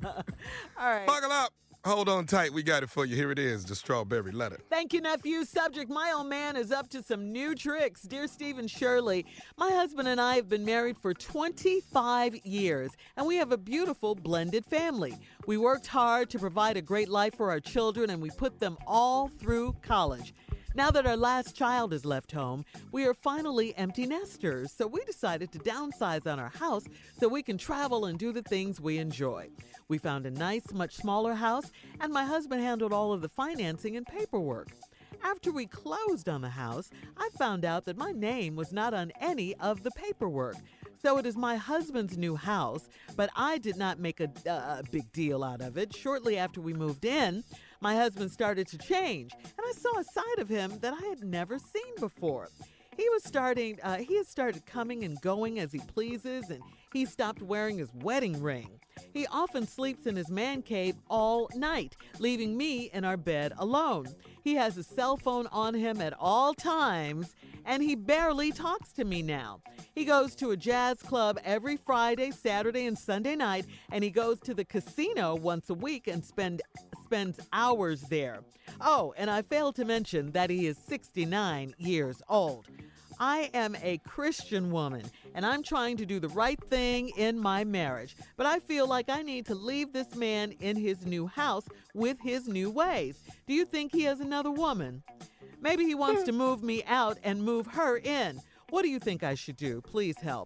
right. Buckle up. Hold on tight. We got it for you. Here it is, the Strawberry Letter. Thank you, nephew. Subject, my old man is up to some new tricks. Dear Steve and Shirley, my husband and I have been married for twenty-five years, and we have a beautiful blended family. We worked hard to provide a great life for our children, and we put them all through college. Now that our last child has left home, we are finally empty nesters, so we decided to downsize on our house so we can travel and do the things we enjoy. We found a nice, much smaller house, and my husband handled all of the financing and paperwork. After we closed on the house, I found out that my name was not on any of the paperwork. So it is my husband's new house, but I did not make a, uh, a big deal out of it. Shortly after we moved in, my husband started to change, and I saw a side of him that I had never seen before. He was starting, uh, he has started coming and going as he pleases, and he stopped wearing his wedding ring. He often sleeps in his man cave all night, leaving me in our bed alone. He has a cell phone on him at all times, and he barely talks to me now. He goes to a jazz club every Friday, Saturday, and Sunday night, and he goes to the casino once a week and spend spends hours there. Oh, and I failed to mention that he is sixty-nine years old. I am a Christian woman, and I'm trying to do the right thing in my marriage, but I feel like I need to leave this man in his new house with his new ways. Do you think he has another woman? Maybe he wants to move me out and move her in. What do you think I should do? Please help.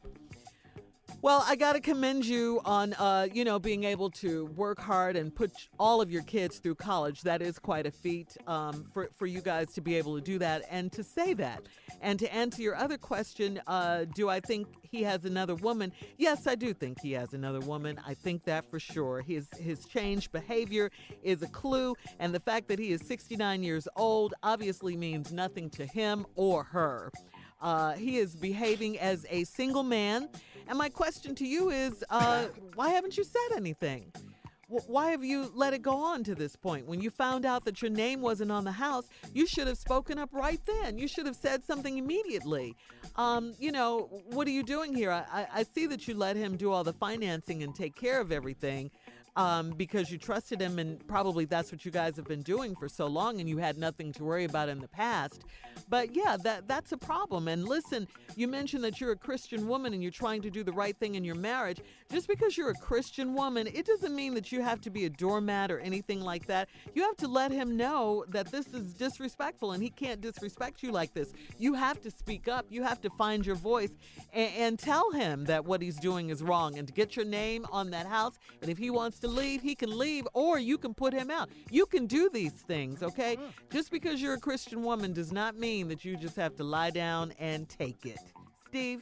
Well, I got to commend you on, uh, you know, being able to work hard and put all of your kids through college. That is quite a feat um, for, for you guys to be able to do that and to say that. And to answer your other question, uh, do I think he has another woman? Yes, I do think he has another woman. I think that for sure. His, his changed behavior is a clue, and the fact that he is sixty-nine years old obviously means nothing to him or her. Uh, he is behaving as a single man. And my question to you is, uh, why haven't you said anything? W- why have you let it go on to this point? When you found out that your name wasn't on the house, you should have spoken up right then. You should have said something immediately. Um, you know, what are you doing here? I, I, I see that you let him do all the financing and take care of everything. um, because you trusted him, and probably that's what you guys have been doing for so long, and you had nothing to worry about in the past. But yeah, that that's a problem. And listen, you mentioned that you're a Christian woman and you're trying to do the right thing in your marriage. Just because you're a Christian woman, it doesn't mean that you have to be a doormat or anything like that. You have to let him know that this is disrespectful, and he can't disrespect you like this. You have to speak up. You have to find your voice and, and tell him that what he's doing is wrong, and to get your name on that house. And if he wants to leave, he can leave, or you can put him out. You can do these things, okay? Mm. Just because you're a Christian woman does not mean that you just have to lie down and take it. Steve?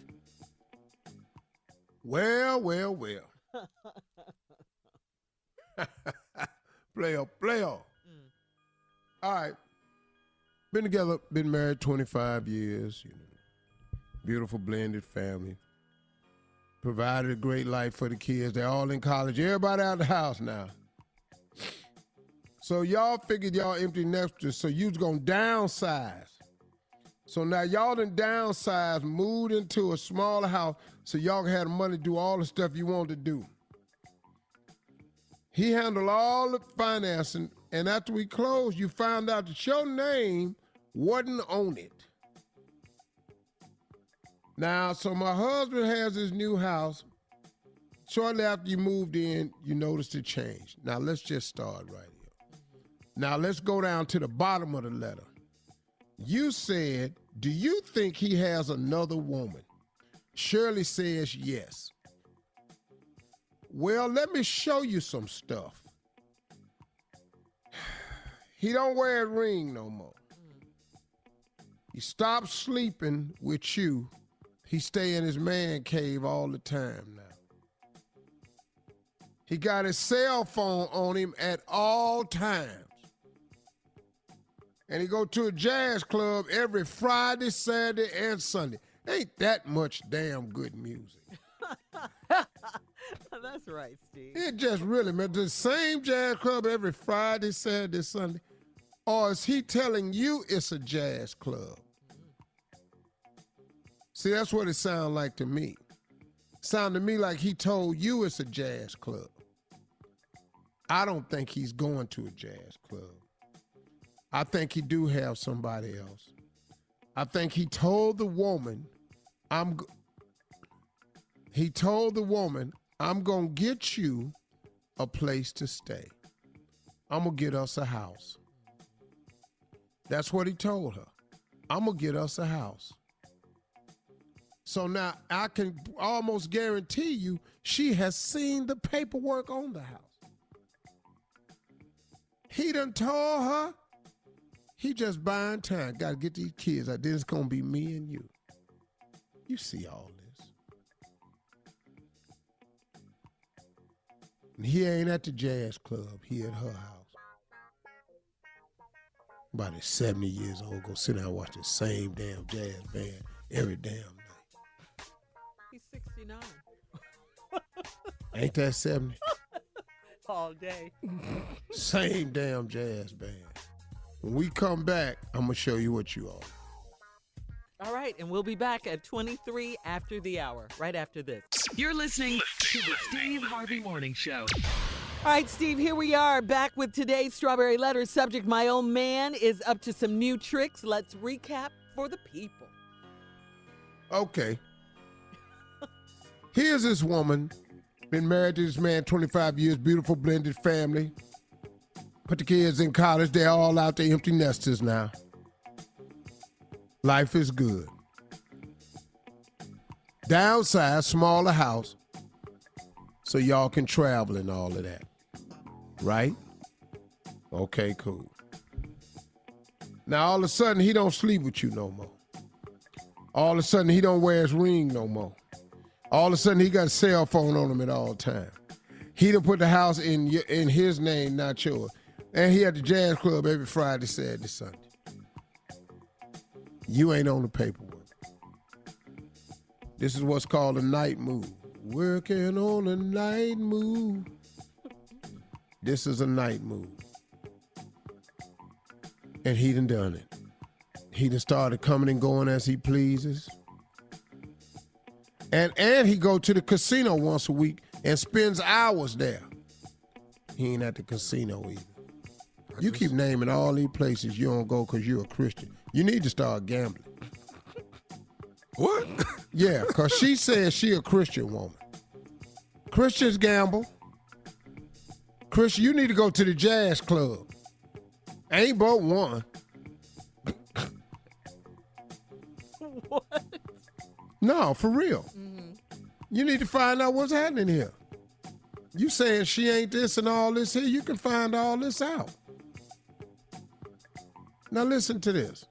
Well, well, well. player, player. Mm. All right. Been together, been married twenty-five years, you know. Beautiful blended family. Provided a great life for the kids. They're all in college. Everybody out of the house now. So y'all figured y'all empty nesters, so you was gonna downsize. So now y'all done downsized, moved into a smaller house so y'all can have the money to do all the stuff you want to do. He handled all the financing, and after we closed, you found out that your name wasn't on it. Now, so my husband has this new house. Shortly after you moved in, you noticed a change. Now, let's just start right here. Now, let's go down to the bottom of the letter. You said, do you think he has another woman? Shirley says yes. Well, let me show you some stuff. He don't wear a ring no more. He stopped sleeping with you. He stay in his man cave all the time now. He got his cell phone on him at all times. And he go to a jazz club every Friday, Saturday, and Sunday. Ain't that much damn good music. That's right, Steve. It just really, man, the same jazz club every Friday, Saturday, Sunday. Or is he telling you it's a jazz club? See, that's what it sounds like to me. Sound to me like he told you it's a jazz club. I don't think he's going to a jazz club. I think he do have somebody else. I think he told the woman, I'm. Go- he told the woman, I'm gonna get you a place to stay. I'm gonna get us a house. That's what he told her. I'm gonna get us a house. So now I can almost guarantee you she has seen the paperwork on the house. He done told her. He just buying time. Got to get these kids out. Then it's going to be me and you. You see all this. And he ain't at the jazz club. He at her house. About his seventy years old. Go sit down and watch the same damn jazz band every damn night. He's sixty-nine. Ain't that seventy? All day. Same damn jazz band. When we come back, I'm going to show you what you are. All right, and we'll be back at twenty-three after the hour, right after this. You're listening to the Steve Harvey Morning Show. All right, Steve, here we are back with today's Strawberry Letter subject. My old man is up to some new tricks. Let's recap for the people. Okay. Here's this woman, been married to this man twenty-five years, beautiful blended family. Put the kids in college. They're all out there empty nesters now. Life is good. Downsize, smaller house, so y'all can travel and all of that. Right? Okay, cool. Now, all of a sudden, he don't sleep with you no more. All of a sudden, he don't wear his ring no more. All of a sudden, he got a cell phone on him at all times. He done put the house in in his name, not yours. And he at the jazz club every Friday, Saturday, Sunday. You ain't on the paperwork. This is what's called a night move. Working on a night move. This is a night move. And he done done it. He done started coming and going as he pleases. And and he go to the casino once a week and spends hours there. He ain't at the casino either. You keep naming all these places you don't go because you're a Christian. You need to start gambling. What? Yeah, because she says she a Christian woman. Christians gamble. Christian, you need to go to the jazz club. Ain't but one. What? No, for real. Mm-hmm. You need to find out what's happening here. You saying she ain't this and all this here, you can find all this out. Now listen to this.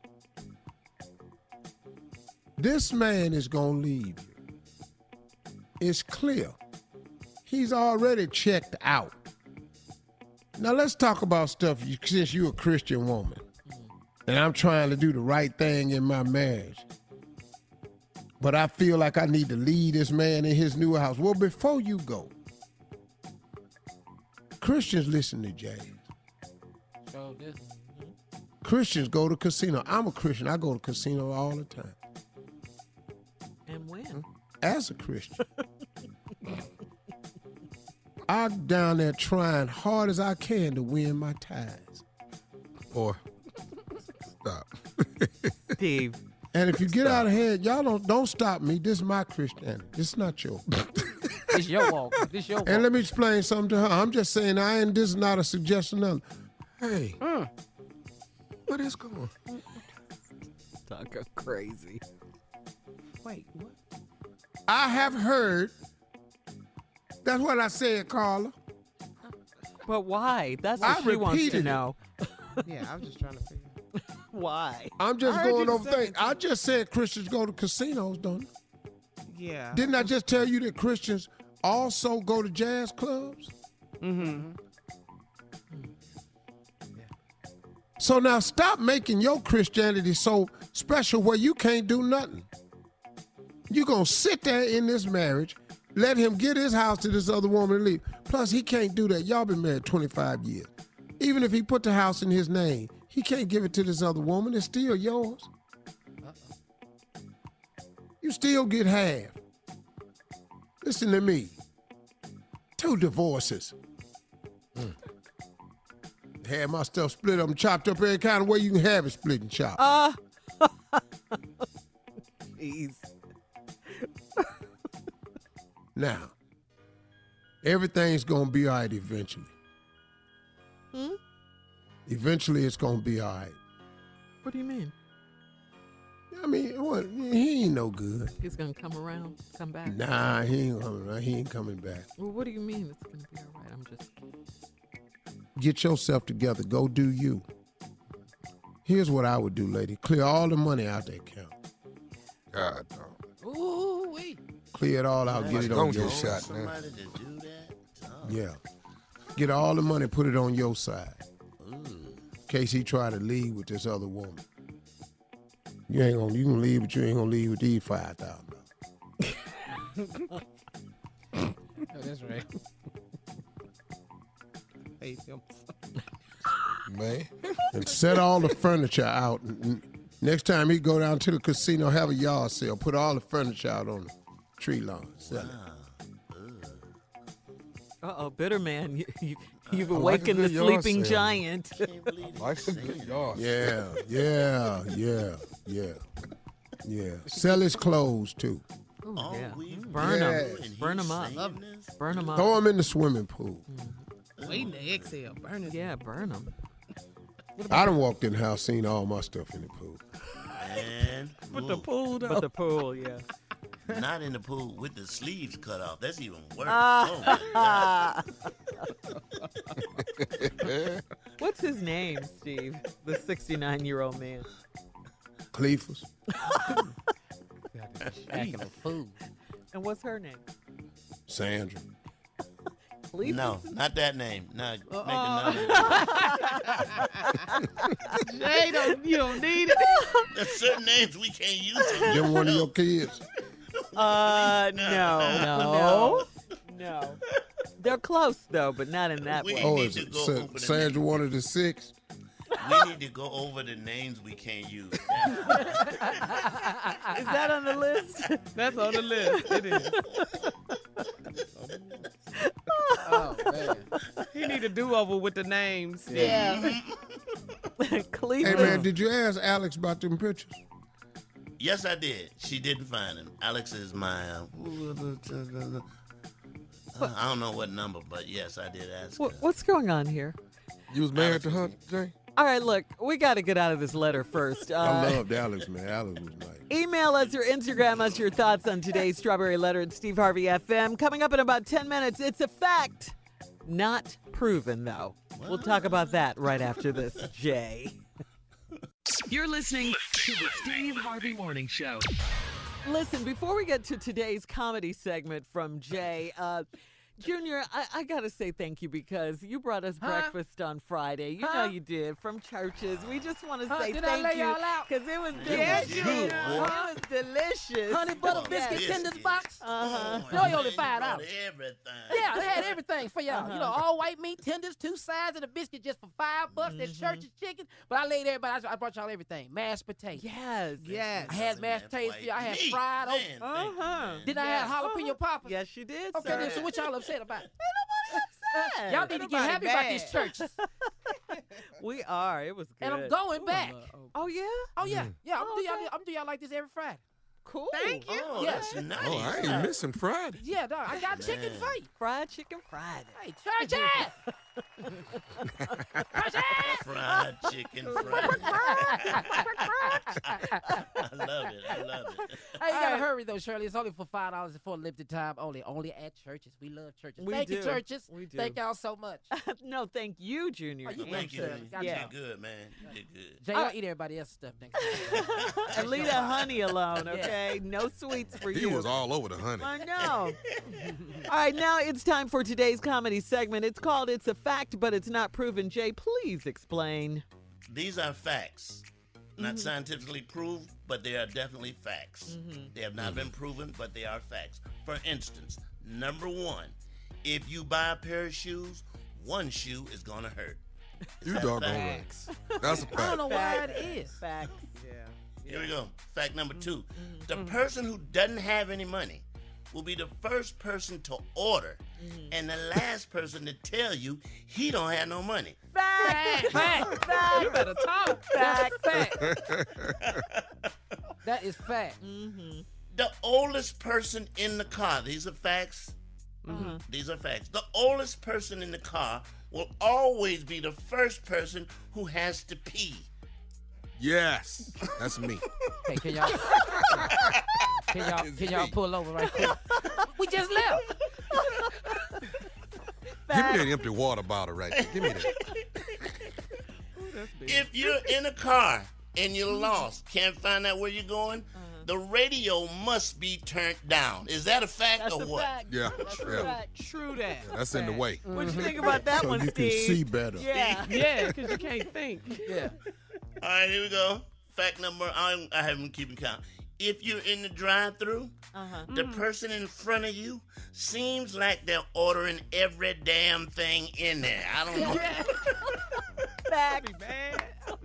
This man is going to leave you. It's clear. He's already checked out. Now let's talk about stuff since you're a Christian woman. And I'm trying to do the right thing in my marriage. But I feel like I need to lead this man in his new house. Well, before you go, Christians listen to jazz. So this. Christians go to casino. I'm a Christian. I go to casino all the time. And when? As a Christian. I'm down there trying hard as I can to win my ties. Boy, stop. Steve. And if you get out ahead, y'all don't don't stop me. This is my Christianity. This is not yours. This your walk. This your walk. And let me explain something to her. I'm just saying, I ain't. This is not a suggestion. Of, hey, Mm. what is going on? Talking crazy. Wait, what? I have heard. That's what I said, Carla. But why? That's what I she wants to repeated it. know. Yeah, I was just trying to figure out. Why? I'm just I heard going you over say things. it. I just said Christians go to casinos, don't they? Yeah. Didn't I just tell you that Christians also go to jazz clubs? Mm-hmm. So now stop making your Christianity so special where you can't do nothing. You're going to sit there in this marriage, let him get his house to this other woman and leave. Plus, he can't do that. Y'all been married twenty-five years. Even if he put the house in his name, he can't give it to this other woman. It's still yours. You still get half. Listen to me. Two divorces. Mm. Had my stuff split up and chopped up every kind of way you can have it split and chopped. Uh, jeez. Now, everything's going to be all right eventually. Hmm? Eventually, it's going to be all right. What do you mean? I mean, what? He ain't no good. He's gonna come around, come back. Nah, he ain't coming around. He ain't coming back. Well, what do you mean it's gonna be all right? I'm just. Get yourself together. Go do you. Here's what I would do, lady. Clear all the money out that account. God, no. Ooh, wait. Clear it all out. Get it Don't on get your shot, side. man. Somebody to do that? Oh. Yeah. Get all the money, put it on your side. Ooh. In case he try to leave with this other woman. You ain't gonna you gonna leave, but you ain't gonna leave with these five thousand dollars. Oh, that's right. Hate him. Man. And set all the furniture out. And next time he go down to the casino, have a yard sale. Put all the furniture out on the tree lawn. Sell it. Uh oh, bitter man, you, you, you've I like a awakened good the yard sleeping sale. giant. Like a good yard. Yeah, yeah, yeah, yeah, yeah. Sell his clothes too. Ooh, Oh, yeah. we Burn them. Yes. Burn them up. saying this? Burn them up. Throw him in the swimming pool. Waiting to exhale. Burn it. Yeah, burn them. I done walked in the house, seen all my stuff in the pool. Man, With the ooh, pool, though. But the pool, yeah. not in the pool with the sleeves cut off. That's even worse. Ah. Oh, my God. What's his name, Steve? The sixty-nine-year-old man. Cleefus. Packing the food. And what's her name? Sandra. Cleveland? No, not that name. No, make Uh-uh. another. Jay, don't, you don't need it. There's certain names we can't use. on Them this one of show. your kids. Uh, no. No. No. No. They're close, though, but not in that We way. Oh, need is to it go Sa- over the Sandra names. one of the six? We need to go over the names we can't use. Is that on the list? That's on the list. It is. Oh, man. He need a do-over with the names. Yeah. Cleveland. Hey, man, did you ask Alex about them pictures? Yes, I did. She didn't find him. Alex is my, uh, uh, I don't know what number, but yes, I did ask What, her. what's going on here? You was married to her, Jay? All right, look, we got to get out of this letter first. Uh, I loved Alex, man. Alex was nice. Email us or Instagram us your thoughts on today's Strawberry Letter at Steve Harvey F M. Coming up in about ten minutes, it's a fact. Not proven, though. What? We'll talk about that right after this, Jay. You're listening to the Steve Harvey Morning Show. Listen, before we get to today's comedy segment from Jay, uh, Junior, I, I got to say thank you because you brought us Huh? breakfast on Friday. You Huh? know you did, from churches. We just want to Huh? say Did I thank lay you y'all out? because it was Yes, delicious. you did. Huh? It was delicious. Honey butter Oh, biscuit yes. tenders box. Uh-huh. Oh, No, you man, only you five brought dollars. everything. Yeah, they had everything for y'all. You know, Uh-huh. all white meat tenders, two sides of the biscuit just for five bucks. There's Mm-hmm. church's chicken. But I laid everybody. I I brought y'all everything. Mashed potatoes. Yes. Yes. I had mashed potatoes for you. I had Meat, fried man, oats. thank you, Uh-huh. man. Then I had jalapeno poppers. Yes, you did, Okay, sir. then, so what y'all upset about? upset. Y'all need to get Nobody happy about bad. these churches. We are. It was good. And I'm going back. Oh, yeah? Oh, yeah. Yeah, I'm Oh, do y'all, okay. I'm do y'all like this every Friday. Cool. Thank you. Oh, Yeah. that's nice. Oh, I ain't missing Friday. Yeah, dog. I got chicken Man. for you. Fried chicken Friday. Hey, churches! Fried chicken, fried. I love it. I love it. Hey, you gotta hurry though, Shirley. It's only for five dollars for a limited time only. Only at churches. We love churches. We Thank you, do. churches. We do. Thank y'all so much. No, thank you, Junior. Oh, you and Thank you. Shirley. You Got Yeah. did good, man. You did good. Jay, Uh, y'all eat everybody else's stuff next time. And leave the honey alone, okay? No sweets for He you. was all over the honey. I know. All right, now it's time for today's comedy segment. It's called It's a Fact, but It's Not Proven. Jay, please explain. These are facts. Not Mhm. scientifically proved, but they are definitely facts. Mhm. They have not been proven, but they are facts. For instance, number one, if you buy a pair of shoes, one shoe is going to hurt. Is You that a doggone fact? right. That's a I don't fact. know why it is. Fact. Yeah. Here we go. Fact number two. The person who doesn't have any money will be the first person to order and the last person to tell you he don't have no money. Fact. Fact. Fact. You better talk. Fact. Fact. That is fact. Mm-hmm. The oldest person in the car, these are facts. Mhm. These are facts. The oldest person in the car will always be the first person who has to pee. Yes, that's me. Hey, can y'all can y'all can y'all pull over right quick? We just left. Give me that empty water bottle right there. Give me that. If you're in a car and you're lost, can't find out where you're going, the radio must be turned down. Is that a fact That's or a what? fact. Yeah, That's a yeah. fact. True that. That's in the way. What you think about that so one, you Steve? can see better. Yeah. Yeah, because you can't think. Yeah. All right, here we go. Fact number, I'm, I haven't keeping count. If you're in the drive-through, Uh-huh. the person in front of you seems like they're ordering every damn thing in there. I don't know. Fact. Man.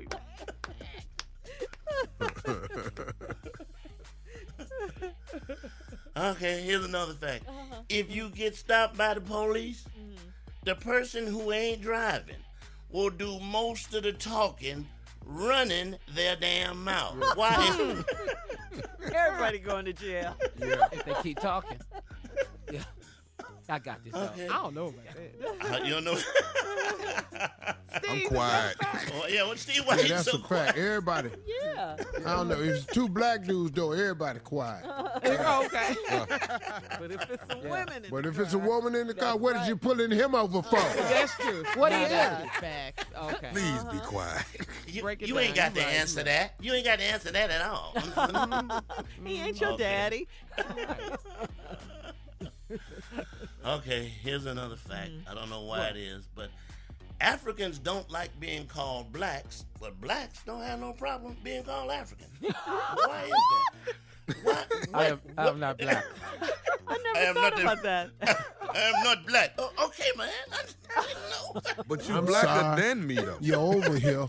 Okay, here's another fact. Uh-huh. If you get stopped by the police, the person who ain't driving will do most of the talking running their damn mouth. Why? Everybody going to jail. If they keep talking. Yeah. I got this. dog. Okay. I don't know about that. Uh, you don't know? I'm quiet. Oh, yeah, what Steve? Why Yeah, you that's so a fact. Everybody. Yeah. I don't know. If it's two black dudes, though, everybody quiet. Okay. But if it's some women in But the if it's a car, woman in the car, that's what right. did you pulling him over for? That's true. What do you Now do? that's Facts. Okay. Please be quiet. You, Break it you down. ain't got You to right, answer you that. You ain't got to answer that at all. He ain't your Okay. daddy. Okay, here's another fact. I don't know why it is, but Africans don't like being called blacks, but blacks don't have no problem being called African. Why is that? What? I am I am not black. I never I am thought not about a- that. I am not black. Oh, okay, man. I, I didn't know. But you I'm blacker sorry. than me, though. You're over here.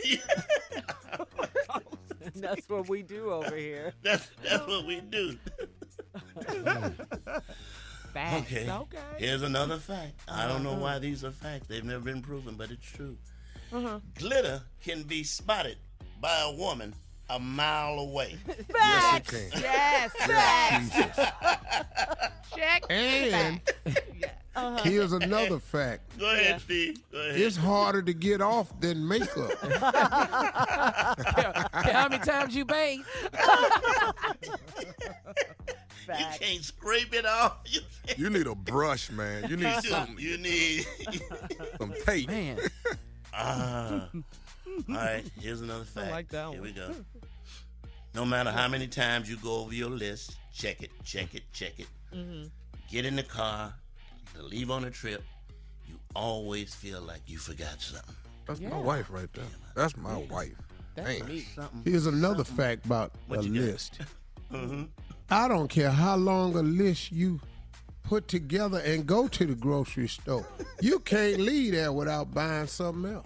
That's what we do over here. That's that's what we do. Facts. Okay. Okay. Here's another fact. I don't know Uh-huh. why these are facts. They've never been proven, but it's true. Uh-huh. Glitter can be spotted by a woman a mile away. Facts. Yes, it can. Yes, facts. Check. And Uh-huh. here's another fact. Go ahead, Steve. Go ahead. It's harder to get off than makeup. How many times you bathe? You can't scrape it off. You, You need a brush, man. You need you, something. you need. Some tape. Man. Ah. All right, here's another fact. like that Here one. we go. No matter how many times you go over your list, check it, check it, check it. Mm-hmm. Get in the car to leave on a trip, you always feel like you forgot something. That's Yeah. my wife right there. That's my wife. That's Damn. me. Something. Here's another fact about What a you got? list. Mm-hmm. I don't care how long a list you put together and go to the grocery store. You can't leave there without buying something else.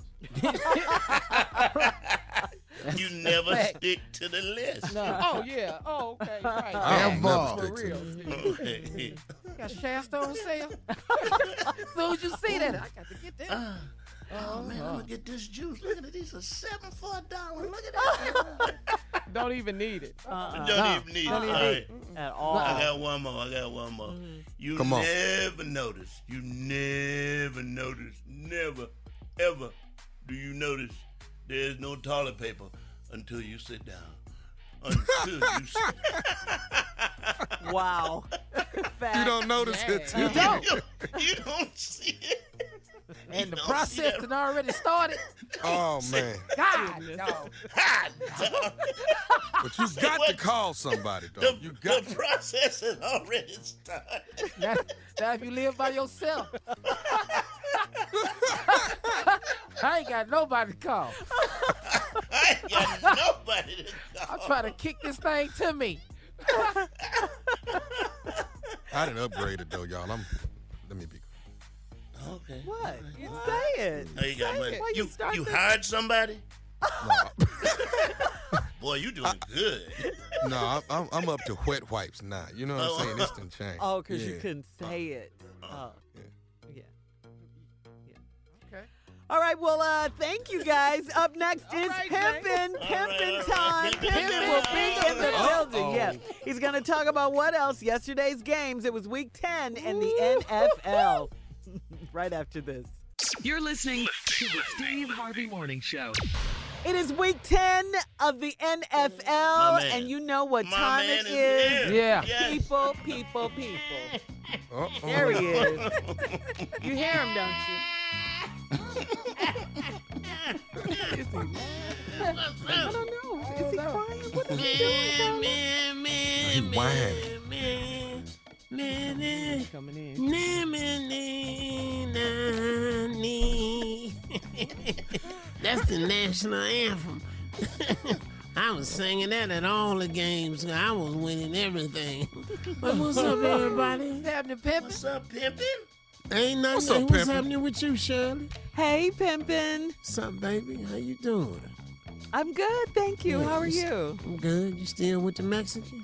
You never fact. stick to the list. No. Oh, yeah. Oh, okay. Right. Ever. never For stick to real. it. Steve. Okay. Got Shasta on sale. As soon as you see that, I got to get that. Ah. Oh man, I'm gonna get this juice. Look at it. These are seven for a dollar. Look at that. Don't even need it. Uh-uh. Don't No. even need it. Don't All even right. At all. I got one more. I got one more. Mm-hmm. You Come on. never notice. You never notice. Never, ever do you notice there's no toilet paper until you sit down. Until you sit Wow. You don't notice it You too. don't. You, you don't see it. And the don't see process that. had already started. Oh man. God, no. Hot dog. But you got to call somebody though. The, You got the to. process has already started. Now, now if you live by yourself, I ain't got nobody to call. I ain't got nobody to I'm call. trying to kick this thing to me. I didn't upgrade it though, y'all. I'm. Let me be. Okay. What? You say it. Oh, you got Say money. it. Why You, start you this- hired somebody? No, Boy, you doing good. no I'm, I'm, I'm up to wet wipes now. You know what I'm saying? This done changed. Oh, because you Yeah. couldn't say it. Oh. Yeah. Yeah. Yeah. Okay. All right. Well, uh, thank you guys. Up next is right, Pimpin', All right, Pimpin' all right. time. Pimpin' Pimpin' will be in the Uh-oh. building. Yeah. He's going to talk about what else? Yesterday's games. It was week ten in the N F L. Right after this. You're listening to the Steve Harvey Morning Show. It is week ten of the N F L, My man. and you know what My time man it is is. here. Yeah. Yes. People, people, people. Uh-oh. There he is. You hear him, don't you? Is he mad? I don't know. Is he crying? What is he doing, Carla? Man, man, He man, whining. man, man, man. Coming in. Na, na, na, na, na. That's the national anthem. I was singing that at all the games. I was winning everything. But what's up, everybody? What's happening, Pimpin'? What's up, pimpin'? Ain't nothing. What's up, What's pimpin'? happening with you, Shirley? Hey, Pimpin'. What's up, baby? How you doing? I'm good, thank you. How are Yes. you? I'm good. You still with the Mexican?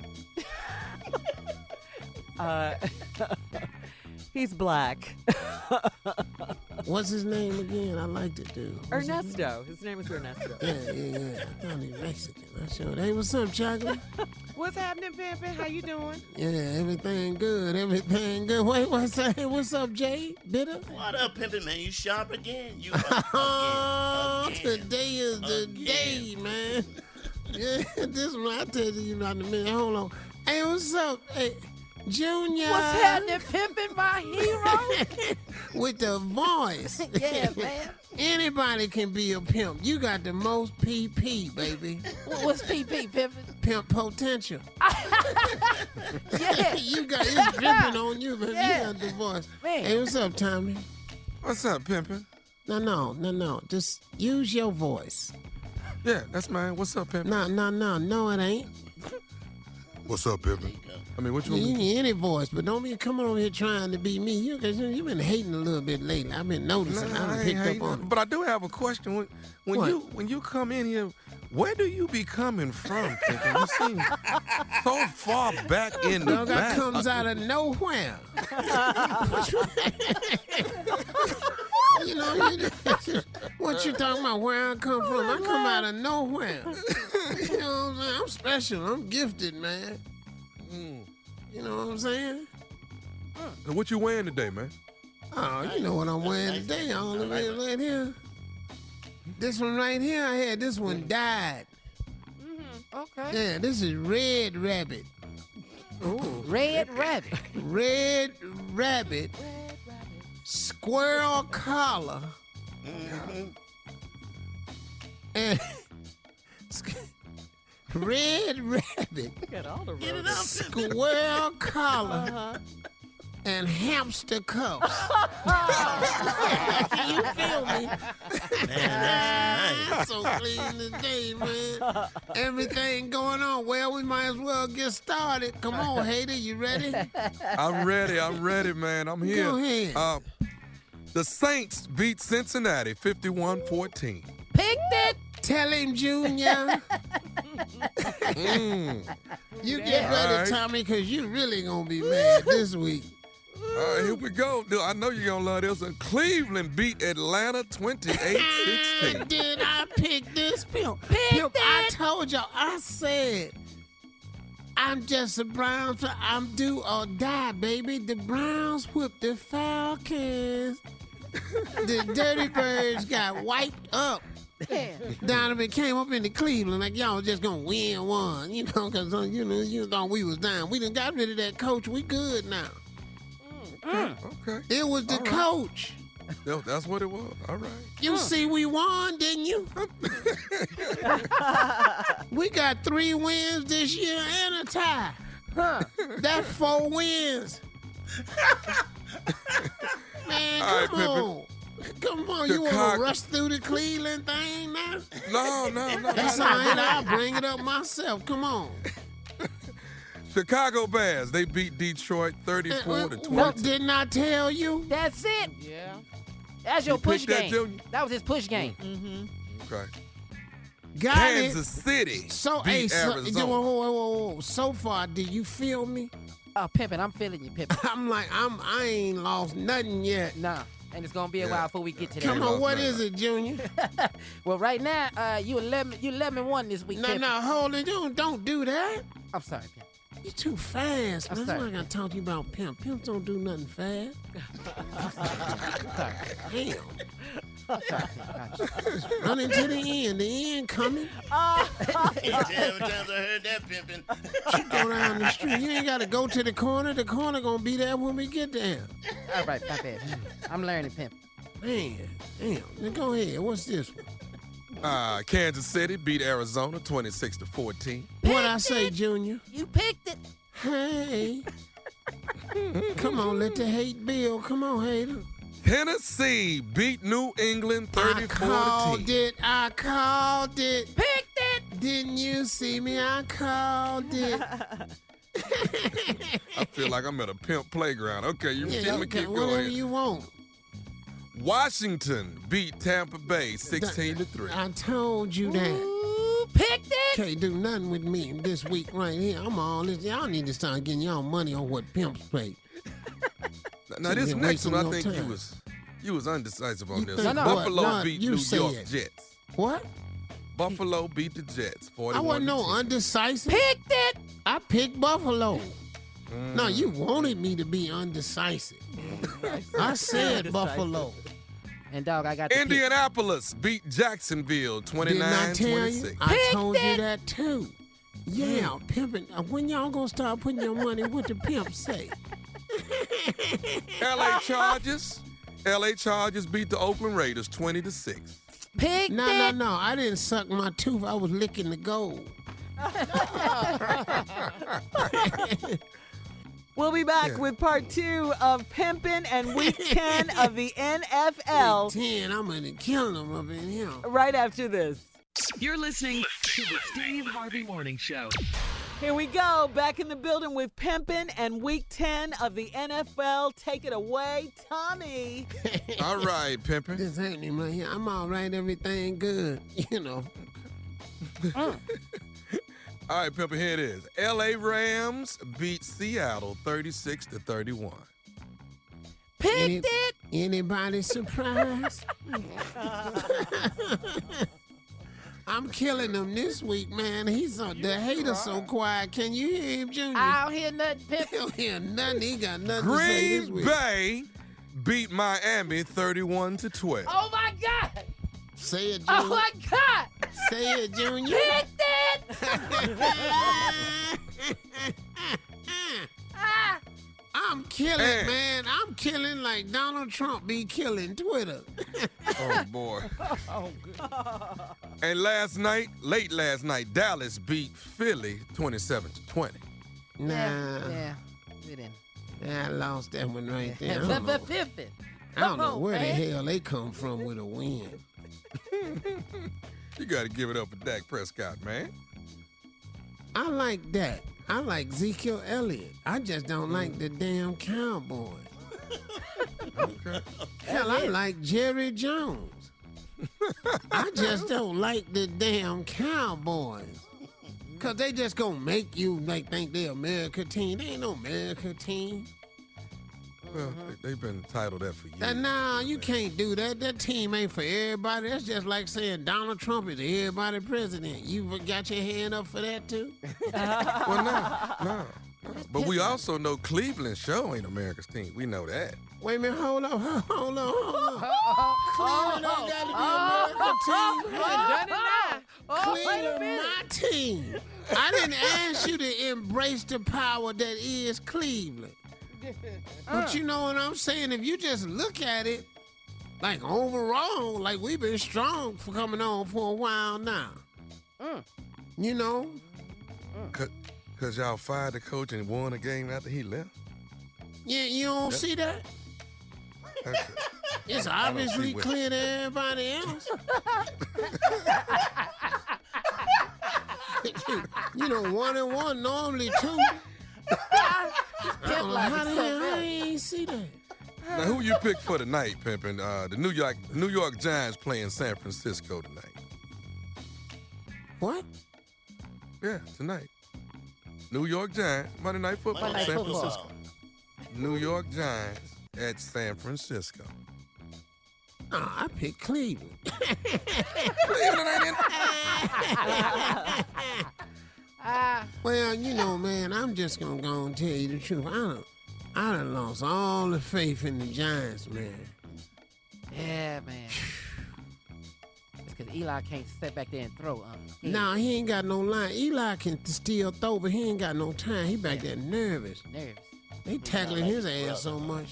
Uh, he's black. What's his name again? I liked it, dude. What's his name? Ernesto. His name is Ernesto. Yeah, yeah, yeah. I thought he was Mexican. I showed. Hey, what's up, Chocolate? What's happening, Pimpin'? How you doing? Yeah, everything good. Everything good. Wait, what's up? What's up, Jay? Bitter? What up, pimpin' man? You sharp again? You Oh, again, today is the Again. day, man. Yeah, this one I tell you about in a minute. Hold on. Hey, what's up? Hey, Junior. What's happening, Pimpin', my hero? With the voice. Yeah, man. Anybody can be a pimp. You got the most P P, baby. What- What's P P, Pimpin'? Pimp potential. Yeah. You got it's dripping on you, baby. Yeah. You got the voice. Man. Hey, what's up, Tommy? What's up, pimpin'? No, no, no, no. Just use your voice. Yeah, that's mine. What's up, pimpin'? No, no, no. No, it ain't. What's up, pimpin'? I mean, what you You want me need any voice, but don't be coming over here trying to be me. You, cause you, you been hating a little bit lately. I've been noticing. Nah, I I done ain't picked hating. up on it. But I do have a question. When, when What? you when you come in here Where do you be coming from, Pimpin'? You seem so far back in the Dog, that back. comes out of nowhere. You know, you, what you talking about? Where I come from? I come out of nowhere. You know what I'm saying? I'm special. I'm gifted, man. Mm. You know what I'm saying? And what you wearing today, man? Oh, you know what I'm wearing today? All the way right here. This one right here, I had this one dyed. Mm-hmm. Okay. Yeah, this is Red Rabbit. Ooh, Red Rabbit. Red Rabbit. Squirrel collar. Mm-hmm. And Red Rabbit. Got all the Get it out. Squirrel collar. Uh-huh. And hamster cuffs. You feel me? Man, that's So clean today, man. Everything going on. Well, we might as well get started. Come on, Hater, you ready? I'm ready. I'm ready, man. I'm here. Go ahead. Uh, the Saints beat Cincinnati fifty-one fourteen. Picked it. Tell him, Junior. Mm. You get Yeah. ready, All right. Tommy, because you really going to be mad this week. All right, here we go. Dude, I know you're going to love this one. Cleveland beat Atlanta twenty-eight sixteen. Did I pick this pimp? Picked Pimp, I it. told y'all, I said, I'm just a Browns fan. I'm do or die, baby. The Browns whipped the Falcons. The Dirty Birds got wiped up. Donovan came up into Cleveland like y'all was just gonna win one, you know, because you know you thought we was down. We done got rid of that coach. We good now. Okay. okay. It was the All right. coach. No, that's what it was. All right. You see, we won, didn't you? We got three wins this year and a tie. Huh. That's four wins. Man, All right, come Pippin. on. Come on, you want Chicago- to rush through the Cleveland thing now? No, no, no. That's no, all no. right. I'll bring it up myself. Come on. Chicago Bears, they beat Detroit thirty-four to What twenty. didn't I tell you? That's it. Yeah. That's your You push picked that, game. Junior? That was his push game. Mm-hmm. Okay. Got Kansas it. City So, beat hey, so, Arizona. whoa, whoa, whoa, whoa. So far, do you feel me? Oh, pimpin', I'm feeling you, pimpin'. I'm like, I'm, I ain't lost nothing yet. Nah, and it's gonna be a Yeah. while before we get to that. Come lost on, what nothing. is it, Junior? Well, right now, uh, you eleven, you eleven and one this week. No, Pimpin'. no, hold it. Don't, don't do that. I'm sorry, Pimp. You too fast, I'm man. That's why sorry. I gotta talk to you about pimp. Pimps don't do nothing fast. Sorry. Damn. Sorry. Run into the end. The end coming. Every time I heard that pimping. You go down the street. You ain't gotta go to the corner. The corner gonna be there when we get there. All right, my bad. I'm learning, Pimp. Man, damn. Now go ahead. What's this one? Uh, Kansas City beat Arizona twenty-six to fourteen. What I say, Junior? You picked it. Hey. Come on, let the hate build. Come on, hater. Tennessee beat New England I thirty-four to called ten. it. I called it. Picked it. Didn't you see me? I called it. I feel like I'm at a pimp playground. Okay, you Yeah, let me okay, keep whatever going. you want. Washington beat Tampa Bay sixteen to three. I told you that. Ooh, picked it. Can't do nothing with me this week right here. I'm all this. Y'all need to start getting y'all money on what pimps pay. Now So this you're next one, I wasting think your you time. was you was undecisive on You this. think one. No, what? Buffalo No, beat you New say York it. Jets. What? Buffalo beat the Jets I forty-one wasn't no to ten. undecisive. Picked it. I picked Buffalo. Mm. No, you wanted me to be undecisive. I said Buffalo. And dog, I got the pick. Indianapolis beat Jacksonville Didn't I twenty-nine tell you? twenty-six. I Picked told you it. that too. Yeah, pimping. Uh, When y'all gonna start putting your money? What the pimp say? L A Chargers. L A Chargers beat the Oakland Raiders twenty to six. Picked No, no, it. no. I didn't suck my tooth. I was licking the gold. We'll be back Yeah. with part two of Pimpin' and Week ten of the N F L Week ten, I'm gonna kill them up in here. right after this. You're listening to the Steve Harvey Morning Show. Here we go, back in the building with Pimpin' and Week ten of the N F L. Take it away, Tommy. All right, pimpin'. This ain't him right here. I'm all right. Everything good. You know. All right, Pepper, here it is. L A Rams beat Seattle thirty-six to thirty-one. Picked Any, it. Anybody surprised? I'm killing him this week, man. He's so, the hater's so quiet. Can you hear him, Junior? I don't hear nothing, Pip. He don't hear nothing. He got nothing to say this Green week. Bay beat Miami thirty-one to twelve. Oh, my God. Say it, Junior. Oh, my God. Say it, Junior. Picked it. ah. I'm killing, Man. man. I'm killing like Donald Trump be killing Twitter. Oh, boy. Oh, good. And last night, late last night, Dallas beat Philly twenty-seven to twenty. Nah. Yeah, we didn't. I lost that one right there. I The don't know, fifth. I don't know Come on, where man. the hell they come from with a win. You got to give it up for Dak Prescott, man. I like that. I like Ezekiel Elliott. I just don't like the damn Cowboys. Okay. Hell, I like Jerry Jones. I just don't like the damn Cowboys. Cause they just gonna make you like think they America team. They ain't no America team. Well, they, they've been titled that for years. That, nah, you can't do that. That team ain't for everybody. That's just like saying Donald Trump is everybody president. You got your hand up for that too? Well, no, no, no. But we also know Cleveland show ain't America's team. We know that. Wait a minute, hold on, hold on, hold on. Cleveland ain't got to be America team. Done it now. Oh, wait a Cleveland, minute. my team. I didn't ask you to embrace the power that is Cleveland. But you know what I'm saying? If you just look at it, like overall, like we've been strong for coming on for a while now. Mm. You know? Cause, Cause y'all fired the coach and won a game after he left. Yeah, you don't That- see that? That's- It's I don't see obviously what- clear to everybody else. You know, one and one, normally two. I don't know how the hell I ain't see that. Now, who you picked for tonight, Pimpin'? Uh, the New York New York Giants playing San Francisco tonight. What? Yeah, tonight. New York Giants, Monday Night Football, Monday Night San Football. Francisco. New York Giants at San Francisco. No, I picked Cleveland. Cleveland ain't in. Ah. Well, you know, man, I'm just gonna go and tell you the truth. I done, I done lost all the faith in the Giants, man. Yeah, man. It's because Eli can't sit back there and throw. Um, he Nah, he ain't got no line. Eli can still throw, but he ain't got no time. He back there nervous. nervous. They tackling his ass so much.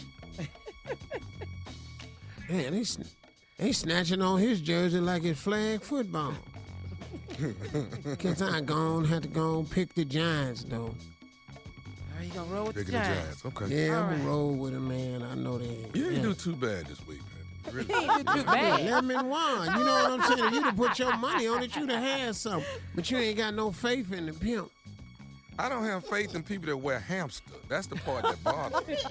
Man, they, sn- they snatching on his jersey like it's flag football. Guess I gone, had to go and pick the Giants, though. Are you gonna roll with the Picking the Giants? Giants, okay. Yeah, All I'm right. gonna roll with him, man. I know they ain't. You didn't yeah. do too bad this week, man. Really. He ain't do too Yeah, bad. lemon wine. You know what I'm saying? If you'd have put your money on it, you'd have had something. But you ain't got no faith in the pimp. I don't have faith in people that wear hamster. That's the part that bothers me.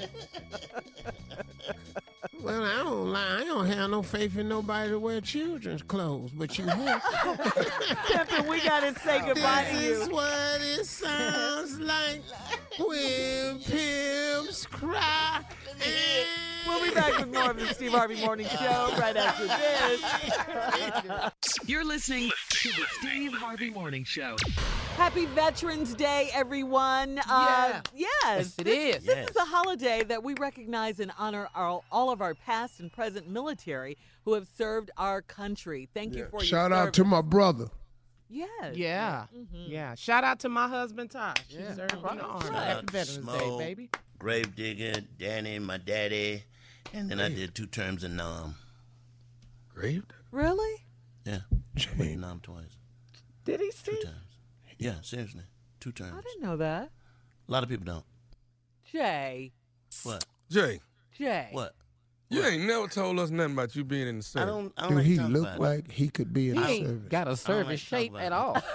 Well, I don't lie. I don't have no faith in nobody to wear children's clothes, but you have. Pimpin', we gotta say goodbye to This you. is what it sounds like when pimps cry. We'll be back with more of the Steve Harvey Morning Show right after this. You're listening to the Steve Harvey Morning Show. Happy Veterans Day, everyone. Uh, yes. Yes, it this, is. This Yes. is a holiday that we recognize and honor our, all of our past and present military who have served our country. Thank you for your Shout out service. to my brother. Yes. Yeah. Mhm. Yeah. Shout out to my husband, Tosh. She Yeah. served in the army. Shout Happy out to Veterans Day, Smo, baby. Gravedigger, Danny, my daddy, and then I did two terms in Nam. Grave? Really? Yeah, I went to Nam twice. Did he Two see? times. Yeah, seriously, two terms. I didn't know that. A lot of people don't. Jay. What? Jay, Jay. What? you ain't never told us nothing about you being in the I service. don't. I don't Do like he talking look about it. like he could be in He the ain't service? got a service like shape talking at about all.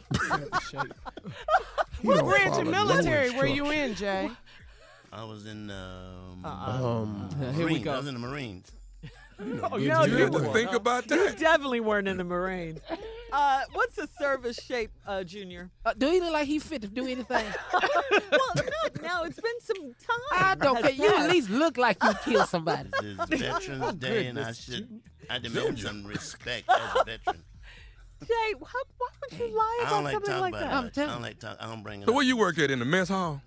He What don't branch follow of no military were you instructions. in, Jay? I was in um, Um, Here we Marines. go. I was in the Marines. Oh, you no, you you, have to were. think about You that. definitely weren't in the Marines. Uh, what's a service shape, uh, Junior? Uh, do he look like he fit to do anything? Well, not now. It's been some time. I don't has care. You at passed. least look like you killed somebody. This is Veterans Oh, Day, and I goodness. should I demand some respect as a veteran. Jay, how, why would you lie I about don't like something talking like about that? it. much. I don't like talk. I don't bring it So up. where you work at, in the mess hall?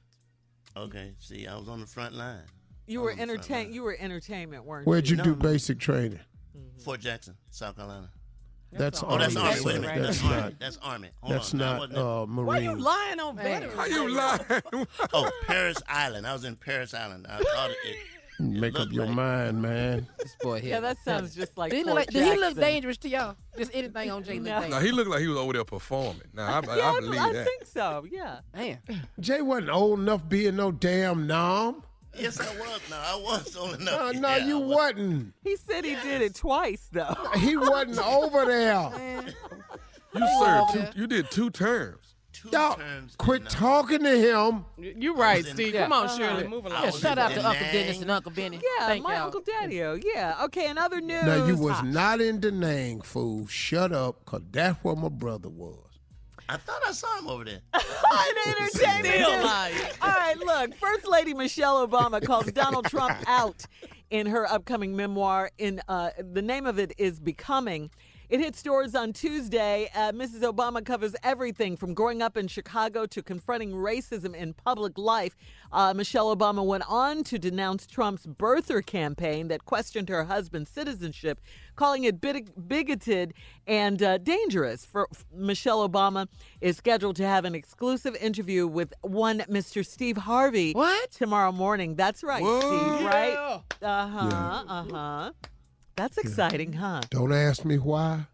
Okay, see, I was on the front line. You were entertain. You were entertainment, weren't Where'd you you? do basic training? Fort Jackson, South Carolina. That's oh, that's Army. Army. Wait a minute. That's That's, not- Army. That's Army. Hold That's on. No, I not wasn't- uh, Why you Marine. lying on veterans? How you lying? Oh, Paris Island. I was in Paris Island. I thought it. it Make up looked your like- mind, man. This boy here. Yeah, that sounds just like. Do he look, Fort like, do he look Jackson. dangerous to y'all? Just anything on Jay look No. dangerous? No, he looked like he was over there performing. Now, I, Yeah, I believe I that. think so. Yeah. Man. Jay wasn't old enough being no damn nom. Yes, I was. No, I was old enough. No, no, Yeah, you I was. wasn't. He said he did it twice, though. He wasn't over there. You served two, you did two terms. Two Y'all, terms. quit talking to him. You right, in- Steve. Yeah. Come on, Uh-huh. Shirley. Move along. Yeah, was shout in out to Da Uncle Dennis Nang. and Uncle Benny. Yeah, Thank my y'all. Uncle Daddy-O. Yeah. Okay, in other news. Now, you was Ah, not in Da Nang, fool. Shut up, because that's where my brother was. I thought I saw him over there. in entertainment Still news. lying. All right, look. First Lady Michelle Obama calls Donald Trump out in her upcoming memoir. In uh, the name of it is Becoming. It hit stores on Tuesday. Uh, Missus Obama covers everything from growing up in Chicago to confronting racism in public life. Uh, Michelle Obama went on to denounce Trump's birther campaign that questioned her husband's citizenship, calling it big- bigoted and uh, dangerous. For Michelle Obama is scheduled to have an exclusive interview with one Mister Steve Harvey What? tomorrow morning. That's right, Whoa. Steve, right? Yeah. Uh-huh, Yeah. uh-huh. That's exciting, huh? Don't ask me why.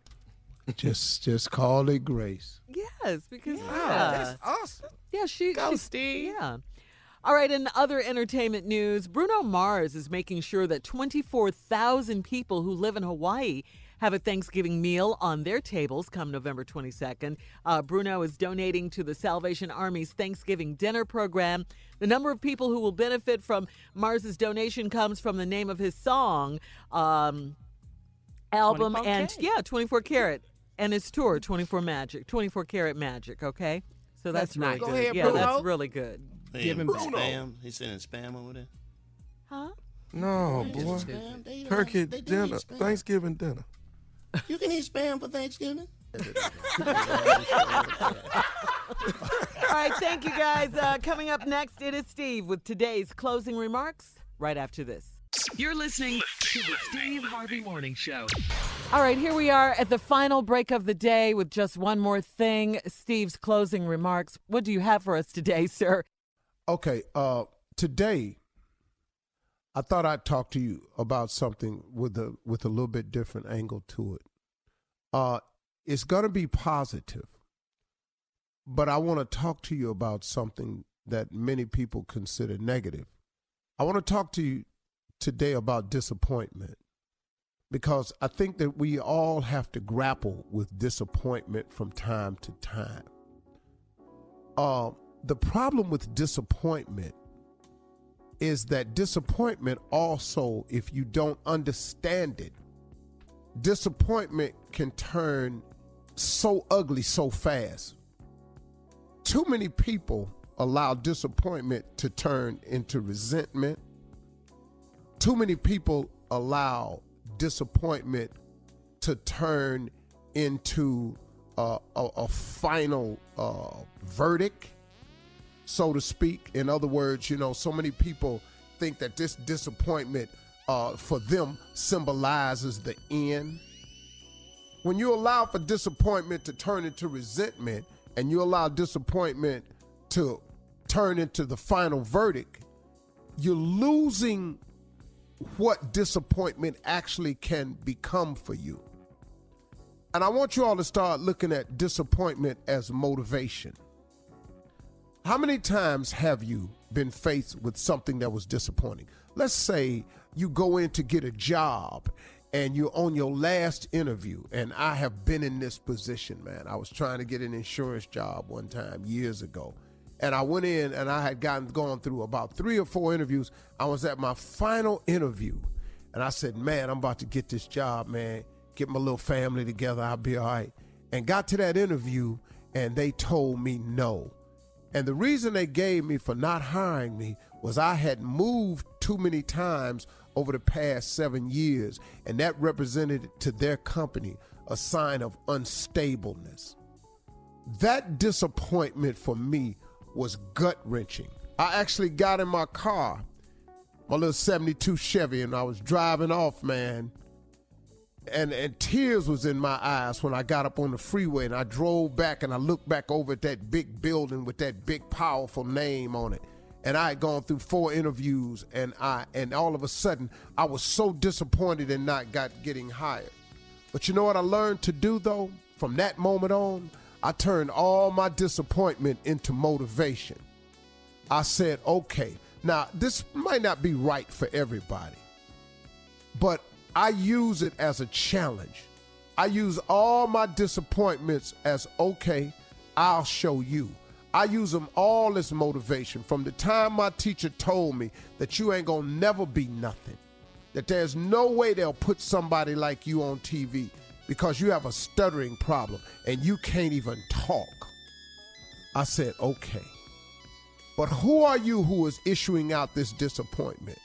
just just call it grace. Yes, because Wow, yeah, that's awesome. yeah, she, Go, she, Steve. yeah. All right, in other entertainment news, Bruno Mars is making sure that twenty-four thousand people who live in Hawaii have a Thanksgiving meal on their tables come November twenty-second. Uh, Bruno is donating to the Salvation Army's Thanksgiving dinner program. The number of people who will benefit from Mars's donation comes from the name of his song, um, album, twenty-four and K. yeah, twenty-four Karat, and his tour, twenty-four Magic, twenty-four Karat Magic. Okay, so that's, That's really nice. good. Go ahead, yeah, Bruno. that's really good. Hey, him Bruno. back. Spam. He's sending spam over there. Huh? No, Get boy. some spam. They don't- Turkey they do dinner, eat spam. Thanksgiving dinner. You can eat spam for Thanksgiving. All right, thank you guys. Uh, coming up next, it is Steve with today's closing remarks right after this. You're listening to the Steve Harvey Morning Show. All right, here we are at the final break of the day with just one more thing. Steve's closing remarks. What do you have for us today, sir? Okay, uh, today I thought I'd talk to you about something with a with a little bit different angle to it. Uh, it's gonna be positive, but I want to talk to you about something that many people consider negative. I want to talk to you today about disappointment, because I think that we all have to grapple with disappointment from time to time. Uh, the problem with disappointment is that disappointment also, if you don't understand it, disappointment can turn so ugly so fast. Too many people allow disappointment to turn into resentment. Too many people allow disappointment to turn into uh, a, a final uh, verdict, so to speak. In other words, you know, so many people think that this disappointment uh, for them symbolizes the end. When you allow for disappointment to turn into resentment, and you allow disappointment to turn into the final verdict, you're losing what disappointment actually can become for you. And I want you all to start looking at disappointment as motivation. How many times have you been faced with something that was disappointing? Let's say you go in to get a job and you're on your last interview, and I have been in this position, man. I was trying to get an insurance job one time years ago. And I went in and I had gotten gone through about three or four interviews. I was at my final interview and I said, man, I'm about to get this job, man. get my little family together, I'll be all right. And got to that interview, and they told me no. And the reason they gave me for not hiring me was I had moved too many times over the past seven years, and that represented to their company a sign of unstableness. That disappointment for me was gut-wrenching. I actually got in my car, my little seventy-two Chevy, and I was driving off, man, and, and tears was in my eyes when I got up on the freeway, and I drove back, and I looked back over at that big building with that big, powerful name on it. And I had gone through four interviews, and I and all of a sudden, I was so disappointed in not got getting hired. But you know what I learned to do, though? From that moment on, I turned all my disappointment into motivation. I said, okay, now this might not be right for everybody, but I use it as a challenge. I use all my disappointments as, okay, I'll show you. I use them all as motivation. From the time my teacher told me that you ain't gonna never be nothing, that there's no way they'll put somebody like you on T V because you have a stuttering problem and you can't even talk. I said, okay, but who are you who is issuing out this disappointment?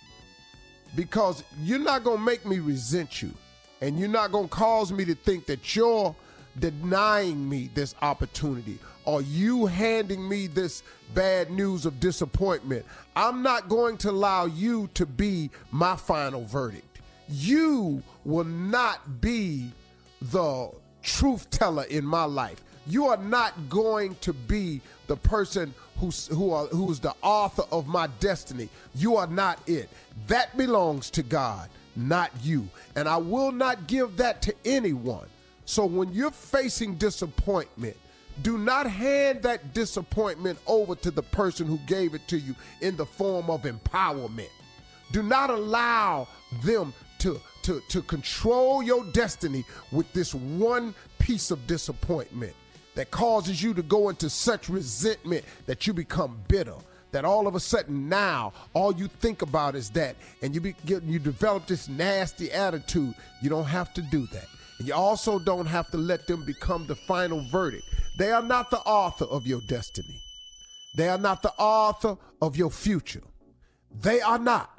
Because you're not gonna make me resent you, and you're not gonna cause me to think that you're denying me this opportunity or you handing me this bad news of disappointment. I'm not going to allow you to be my final verdict. You will not be the truth teller in my life. You are not going to be the person who's, who are, who's the author of my destiny. You are not it. That belongs to God, not you. And I will not give that to anyone. So when you're facing disappointment, do not hand that disappointment over to the person who gave it to you in the form of empowerment. Do not allow them to, to, to control your destiny with this one piece of disappointment that causes you to go into such resentment that you become bitter, that all of a sudden now all you think about is that, and you, be, you develop this nasty attitude. You don't have to do that. And you also don't have to let them become the final verdict. They are not the author of your destiny. They are not the author of your future. They are not.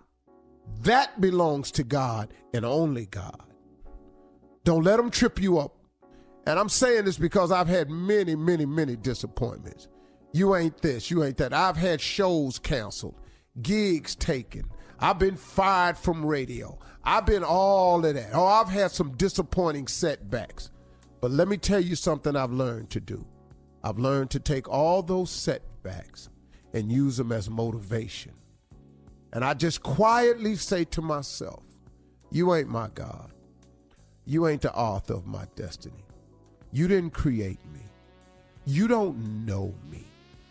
That belongs to God and only God. Don't let them trip you up. And I'm saying this because I've had many, many, many disappointments. You ain't this, you ain't that. I've had shows canceled, gigs taken. I've been fired from radio. I've been all of that. Oh, I've had some disappointing setbacks. But let me tell you something I've learned to do. I've learned to take all those setbacks and use them as motivation. And I just quietly say to myself, you ain't my God. You ain't the author of my destiny. You didn't create me. You don't know me.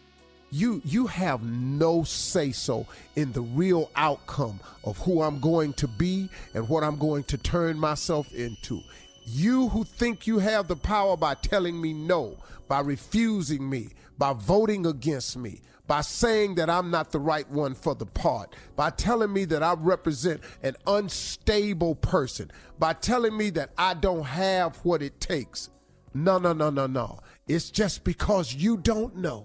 You you have no say-so in the real outcome of who I'm going to be and what I'm going to turn myself into. You who think you have the power by telling me no, by refusing me, by voting against me, by saying that I'm not the right one for the part, by telling me that I represent an unstable person, by telling me that I don't have what it takes. No, no, no, no, no. It's just because you don't know.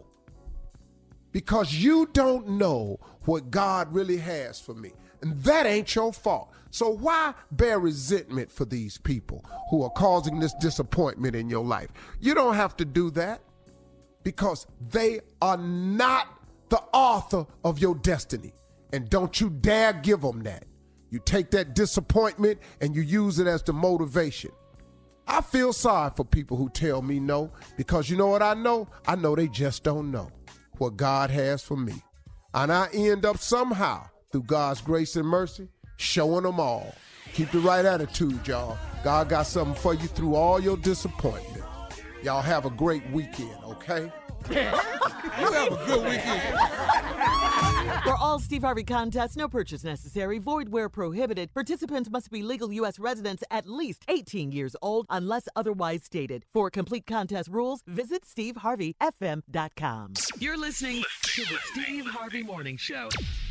Because you don't know what God really has for me. And that ain't your fault. So why bear resentment for these people who are causing this disappointment in your life? You don't have to do that because they are not the author of your destiny. And don't you dare give them that. You take that disappointment and you use it as the motivation. I feel sorry for people who tell me no, because you know what I know? I know they just don't know what God has for me. And I end up somehow, through God's grace and mercy, showing them all. Keep the right attitude, y'all. God got something for you through all your disappointment. Y'all have a great weekend, okay? You have a good weekend. For all Steve Harvey contests, no purchase necessary, void where prohibited. Participants must be legal U S residents at least eighteen years old unless otherwise stated. For complete contest rules, visit steve harvey f m dot com. You're listening to the Steve Harvey Morning Show.